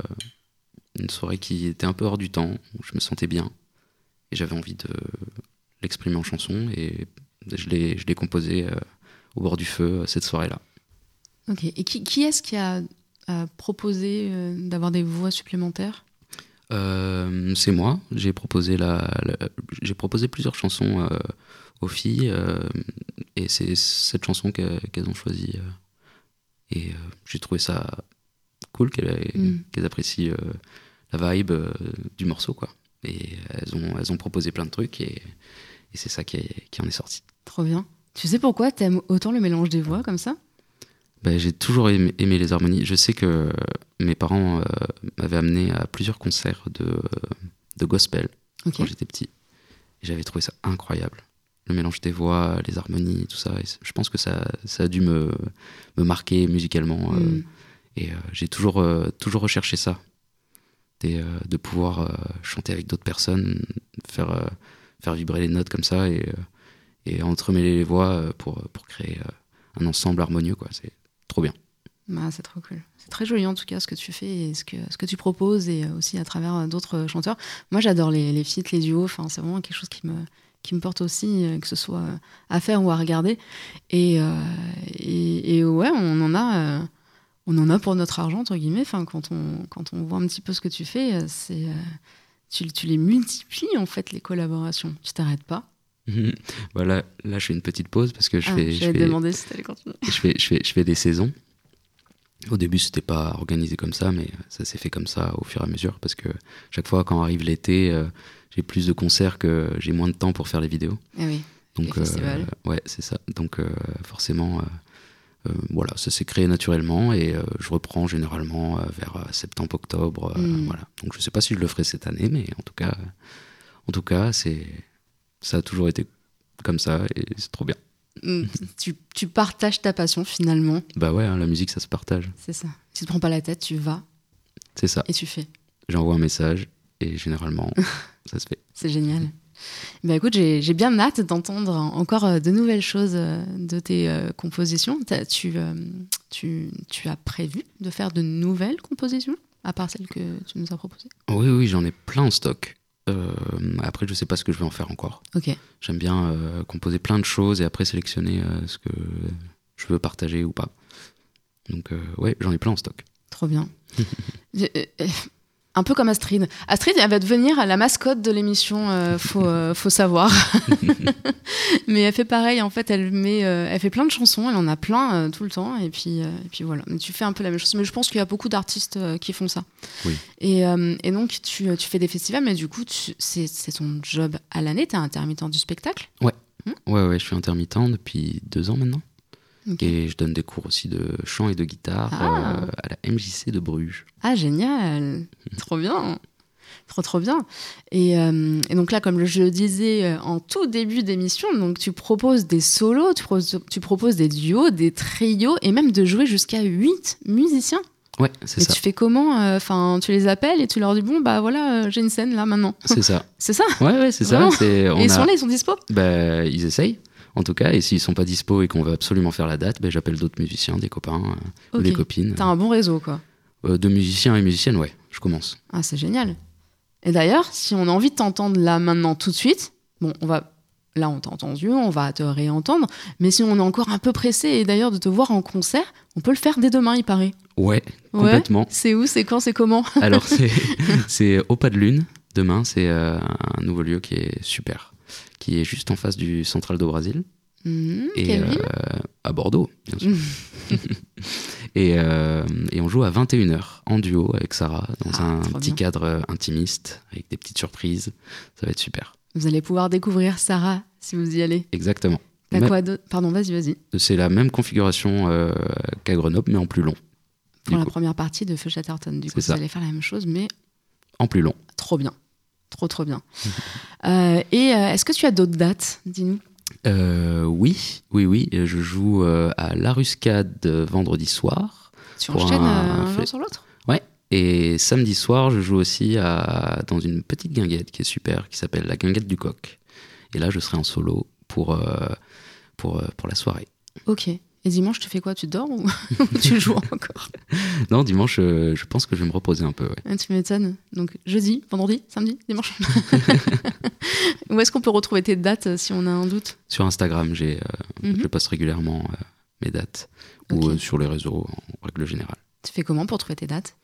qui était un peu hors du temps, où je me sentais bien et j'avais envie de l'exprimer en chanson, et je l'ai composé au bord du feu cette soirée-là. Ok. Et qui est-ce qui a proposé d'avoir des voix supplémentaires ? C'est moi. J'ai proposé plusieurs chansons aux filles, et c'est cette chanson qu'elles ont choisie. Et j'ai trouvé ça cool qu'elles apprécient la vibe du morceau, quoi. Et elles ont proposé plein de trucs, et c'est ça qui en est sorti. Trop bien. Tu sais pourquoi t'aimes autant le mélange des voix comme ça ? J'ai toujours aimé les harmonies. Je sais que mes parents m'avaient amené à plusieurs concerts de gospel quand j'étais petit. Et j'avais trouvé ça incroyable. Le mélange des voix, les harmonies, tout ça. Et je pense que ça a dû me marquer musicalement. Et j'ai toujours recherché ça. De pouvoir chanter avec d'autres personnes, faire vibrer les notes comme ça, et entremêler les voix pour créer un ensemble harmonieux, quoi. C'est trop bien. C'est trop cool. C'est très joli en tout cas ce que tu fais et ce que tu proposes, et aussi à travers d'autres chanteurs. Moi j'adore les feats, les duos, c'est vraiment quelque chose qui me porte aussi, que ce soit à faire ou à regarder. Et ouais, on en a pour notre argent, entre guillemets. Quand on voit un petit peu ce que tu fais, tu les multiplies en fait, les collaborations. Tu t'arrêtes pas. Là je fais une petite pause parce que je vais te demander si t'allais continuer. Je fais des saisons. Au début c'était pas organisé comme ça, mais ça s'est fait comme ça au fur et à mesure, parce que chaque fois quand arrive l'été, j'ai plus de concerts que j'ai moins de temps pour faire les vidéos. Ah oui. Donc les festivals. ouais, c'est ça. Donc forcément voilà, ça s'est créé naturellement, et je reprends généralement vers septembre-octobre. Voilà. Donc je sais pas si je le ferai cette année, mais en tout cas ça a toujours été comme ça, et c'est trop bien. Tu partages ta passion finalement. Ouais, la musique ça se partage. C'est ça. Si tu te prends pas la tête, tu vas. C'est ça. Et tu fais. J'envoie un message et généralement ça se fait. C'est génial. Écoute, j'ai bien hâte d'entendre encore de nouvelles choses de tes compositions. Tu as prévu de faire de nouvelles compositions à part celles que tu nous as proposées ? Oui, j'en ai plein en stock. Après, je sais pas ce que je vais en faire encore. Okay. J'aime bien composer plein de choses et après sélectionner ce que je veux partager ou pas. Donc ouais, j'en ai plein en stock. Trop bien. Un peu comme Astrid. Astrid, elle va devenir la mascotte de l'émission, faut savoir. Mais elle fait pareil, en fait, elle fait plein de chansons, elle en a plein tout le temps, et puis voilà. Tu fais un peu la même chose, mais je pense qu'il y a beaucoup d'artistes qui font ça. Oui. Et donc, tu fais des festivals, mais du coup, c'est ton job à l'année, t'es intermittent du spectacle ? Ouais. Ouais, je suis intermittent depuis 2 ans maintenant. Okay. Et je donne des cours aussi de chant et de guitare à la MJC de Bruges. Ah, génial. Trop bien. Trop bien. Et donc là, comme je le disais en tout début d'émission, donc tu proposes des solos, tu proposes des duos, des trios, et même de jouer jusqu'à 8 musiciens. Ouais, c'est ça. Et tu fais comment ? Tu les appelles et tu leur dis bon, voilà, j'ai une scène là maintenant. C'est ça. C'est ça ? Ouais, c'est ça. Et ils sont là, ils sont dispo ? Ils essayent. En tout cas, et s'ils sont pas dispo et qu'on veut absolument faire la date, j'appelle d'autres musiciens, des copains ou des copines. T'as un bon réseau, quoi. De musiciens et musiciennes, ouais, je commence. Ah, c'est génial. Et d'ailleurs, si on a envie de t'entendre là, maintenant, tout de suite, là, on t'a entendu, on va te réentendre, mais si on est encore un peu pressé, et d'ailleurs de te voir en concert, on peut le faire dès demain, il paraît. Ouais, complètement. Ouais, c'est où, c'est quand, c'est comment ? Alors, c'est au Pas de Lune, demain, c'est un nouveau lieu qui est super, qui est juste en face du Central do Brasil. Quelle ville ? À Bordeaux, bien sûr. Et on joue à 21h en duo avec Sarah, dans un petit cadre intimiste, avec des petites surprises. Ça va être super. Vous allez pouvoir découvrir Sarah si vous y allez. Exactement. T'as quoi d'autre ? Pardon, vas-y. C'est la même configuration qu'à Grenoble, mais en plus long. Pour la première partie de Feu Chatterton, du coup, vous allez faire la même chose, mais... En plus long. Trop bien. Trop bien. Est-ce que tu as d'autres dates? Dis-nous. Oui. Je joue à La Ruscade vendredi soir. Tu enchaînes un jour sur l'autre? Ouais. Et samedi soir, je joue aussi dans une petite guinguette qui est super, qui s'appelle la Guinguette du Coq. Et là, je serai en solo pour la soirée. Ok. Et dimanche, tu fais quoi? Tu dors ou tu joues encore? Non, dimanche, je pense que je vais me reposer un peu. Ouais. Ah, tu m'étonnes. Donc jeudi, vendredi, samedi, dimanche. Où est-ce qu'on peut retrouver tes dates si on a un doute? Sur Instagram, je poste régulièrement mes dates. Okay. Ou sur les réseaux en règle générale. Tu fais comment pour trouver tes dates?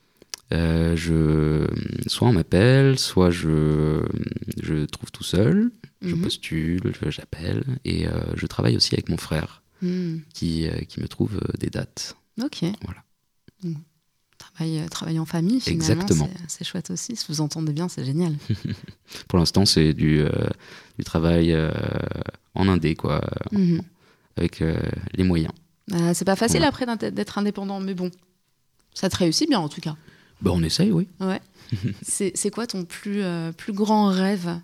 Soit on m'appelle, soit je trouve tout seul, je postule, j'appelle. Et je travaille aussi avec mon frère. Qui me trouve des dates. Ok. Voilà. Travail en famille, finalement. Exactement. C'est chouette aussi. Si vous entendez bien, c'est génial. Pour l'instant, c'est du travail en indé, quoi, avec les moyens. C'est pas facile après d'être indépendant, mais bon, ça te réussit bien en tout cas. Bah, on essaye, oui. Ouais. C'est quoi ton plus grand rêve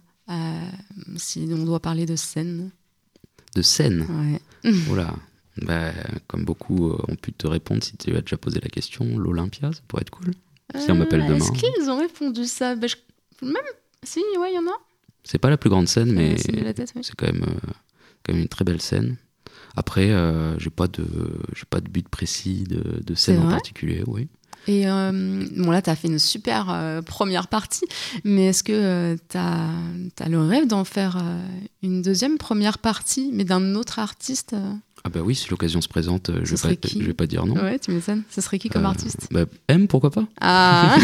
si on doit parler de scène? De scène? Ouais. Voilà. Bah, comme beaucoup ont pu te répondre si tu as déjà posé la question, l'Olympia, ça pourrait être cool. Si on m'appelle demain. Est-ce qu'ils ont répondu ça? Même si, ouais, il y en a. C'est pas la plus grande scène, mais la tête, oui. c'est quand même une très belle scène. Après, j'ai pas de but précis de scène en particulier, oui. Et bon, là, tu as fait une super première partie, mais est-ce que tu as le rêve d'en faire une deuxième première partie, mais d'un autre artiste? Ah bah oui, si l'occasion se présente, je vais pas dire non. Ouais, tu m'étonnes. Ce serait qui comme artiste? M, pourquoi pas? Ah.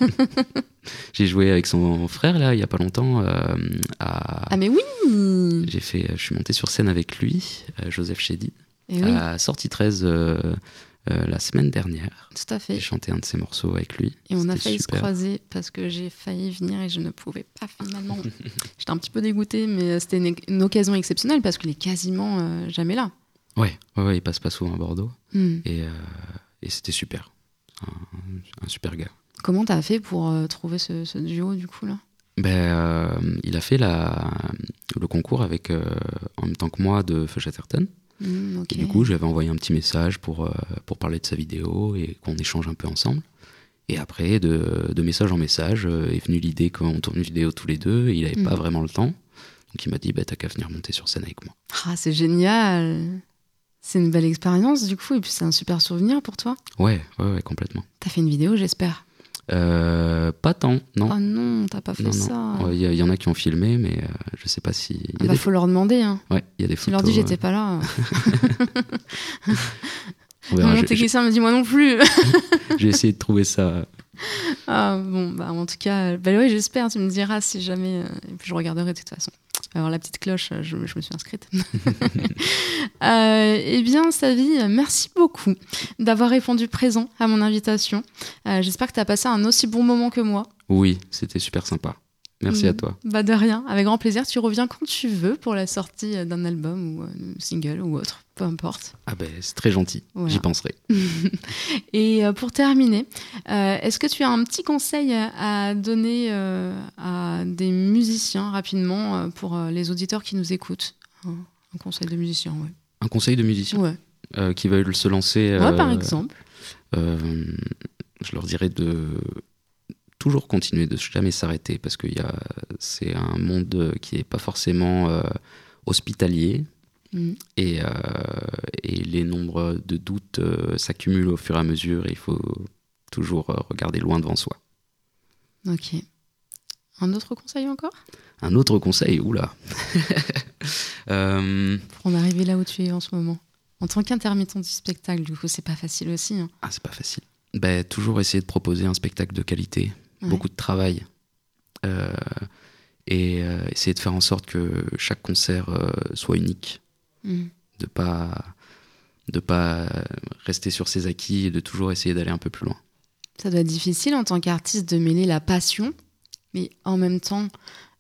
J'ai joué avec son frère, là, il y a pas longtemps. Ah mais oui. Je suis monté sur scène avec lui, Joseph Chédid, à Sortie 13 la semaine dernière. Tout à fait. J'ai chanté un de ses morceaux avec lui. Et on a failli se croiser parce que j'ai failli venir et je ne pouvais pas finalement. J'étais un petit peu dégoûtée, mais c'était une occasion exceptionnelle parce qu'il est quasiment jamais là. Ouais, il passe pas souvent à Bordeaux. Et c'était super. Un super gars. Comment t'as fait pour trouver ce duo du coup là? Il a fait le concours avec, en même temps que moi, de Feu Chatterton. Okay. Et du coup, j'avais envoyé un petit message pour parler de sa vidéo et qu'on échange un peu ensemble. Et après, de message en message, est venue l'idée qu'on tourne une vidéo tous les deux. Et il n'avait pas vraiment le temps. Donc il m'a dit, t'as qu'à venir monter sur scène avec moi. Ah, c'est génial! C'est une belle expérience du coup, et puis c'est un super souvenir pour toi. Ouais, complètement. T'as fait une vidéo, j'espère? Pas tant, non. Oh non, t'as pas fait ça. Il y en a qui ont filmé, mais je sais pas si... Faut leur demander. Hein. Ouais, il y a des photos. Tu leur dis, j'étais pas là. Mon technicien me dit, moi non plus. J'ai essayé de trouver ça. Ah, bon, en tout cas, oui, j'espère, tu me diras si jamais. Et puis je regarderai de toute façon. Alors la petite cloche, je me suis inscrite. Eh bien, Savy, merci beaucoup d'avoir répondu présent à mon invitation. J'espère que tu as passé un aussi bon moment que moi. Oui, c'était super sympa. Merci à toi. De rien, avec grand plaisir. Tu reviens quand tu veux pour la sortie d'un album ou single ou autre, peu importe. Ah c'est très gentil, voilà. J'y penserai. Et pour terminer, est-ce que tu as un petit conseil à donner à des musiciens rapidement pour les auditeurs qui nous écoutent? Un conseil de musicien, ouais. Un conseil de musicien? Ouais. Qui veulent se lancer... par exemple. Je leur dirais de... toujours continuer, de jamais s'arrêter, parce que c'est un monde qui n'est pas forcément hospitalier, et les nombres de doutes s'accumulent au fur et à mesure, et il faut toujours regarder loin devant soi. Ok. Un autre conseil encore? Un autre conseil, oula. Pour en arriver là où tu es en ce moment. En tant qu'intermittent du spectacle, du coup, c'est pas facile aussi. Hein. Ah, c'est pas facile. Toujours essayer de proposer un spectacle de qualité. Beaucoup de travail, et essayer de faire en sorte que chaque concert soit unique, de pas rester sur ses acquis et de toujours essayer d'aller un peu plus loin. Ça doit être difficile en tant qu'artiste de mêler la passion, mais en même temps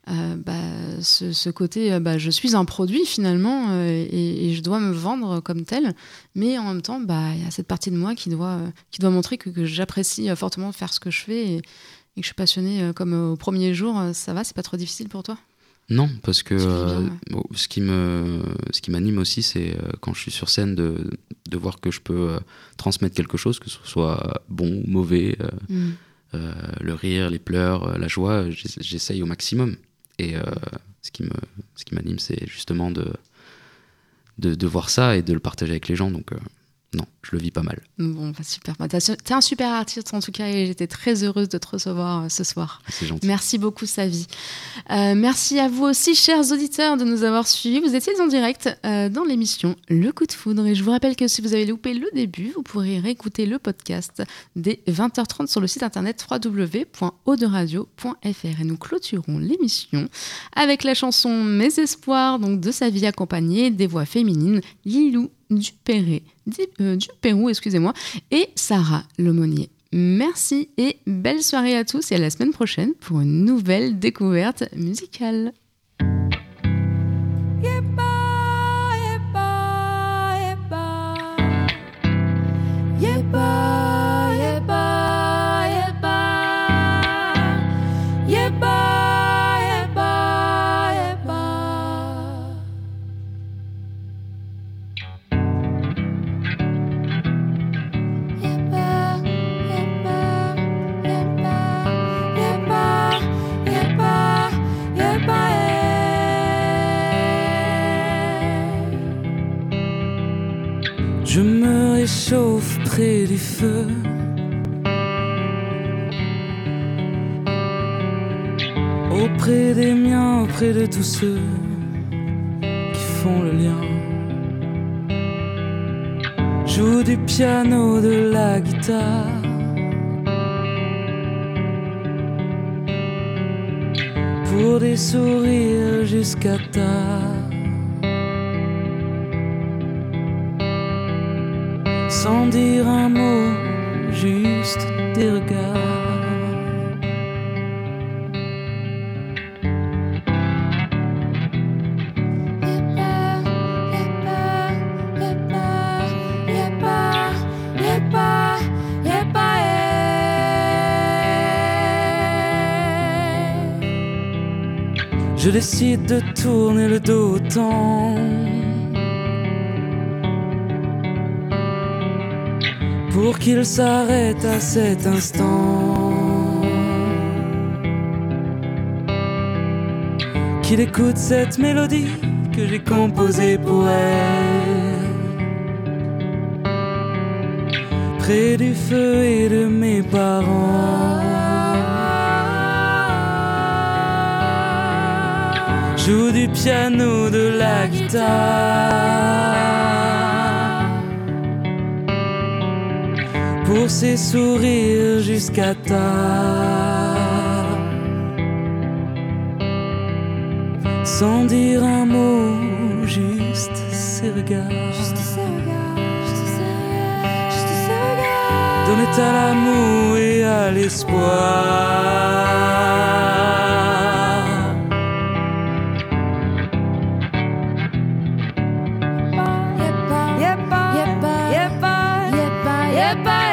ce côté je suis un produit finalement et je dois me vendre comme tel, mais en même temps y a cette partie de moi qui doit montrer que j'apprécie fortement faire ce que je fais. et que je suis passionnée comme au premier jour, ça va, c'est pas trop difficile pour toi ? Non, parce que bien, ce qui m'anime aussi, c'est quand je suis sur scène de voir que je peux transmettre quelque chose, que ce soit bon ou mauvais, le rire, les pleurs, la joie, j'essaye au maximum. Et ce qui m'anime, c'est justement de voir ça et de le partager avec les gens. Donc non, je le vis pas mal. Bon, super. T'es un super artiste en tout cas et j'étais très heureuse de te recevoir ce soir. C'est gentil. Merci beaucoup, Savi. Merci à vous aussi, chers auditeurs, de nous avoir suivis. Vous étiez en direct dans l'émission Le Coup de Foudre. Et je vous rappelle que si vous avez loupé le début, vous pourrez réécouter le podcast dès 20h30 sur le site internet www.auderadio.fr. Et nous clôturons l'émission avec la chanson Mes Espoirs, donc de Savi, accompagnée des voix féminines Lilou Dupérou, excusez-moi, et Sarah Lemonnier. Merci et belle soirée à tous et à la semaine prochaine pour une nouvelle découverte musicale. Je me réchauffe près du feu, auprès des miens, auprès de tous ceux qui font le lien. Joue du piano, de la guitare, pour des sourires jusqu'à tard. Sans dire un mot, juste des regards. Je décide de tourner le dos au temps, pour qu'il s'arrête à cet instant, qu'il écoute cette mélodie que j'ai composée pour elle, près du feu et de mes parents. Joue du piano, de la guitare, pour ses sourires jusqu'à tard. Sans dire un mot, juste ses regards. Donnait à l'amour et à l'espoir. Yep,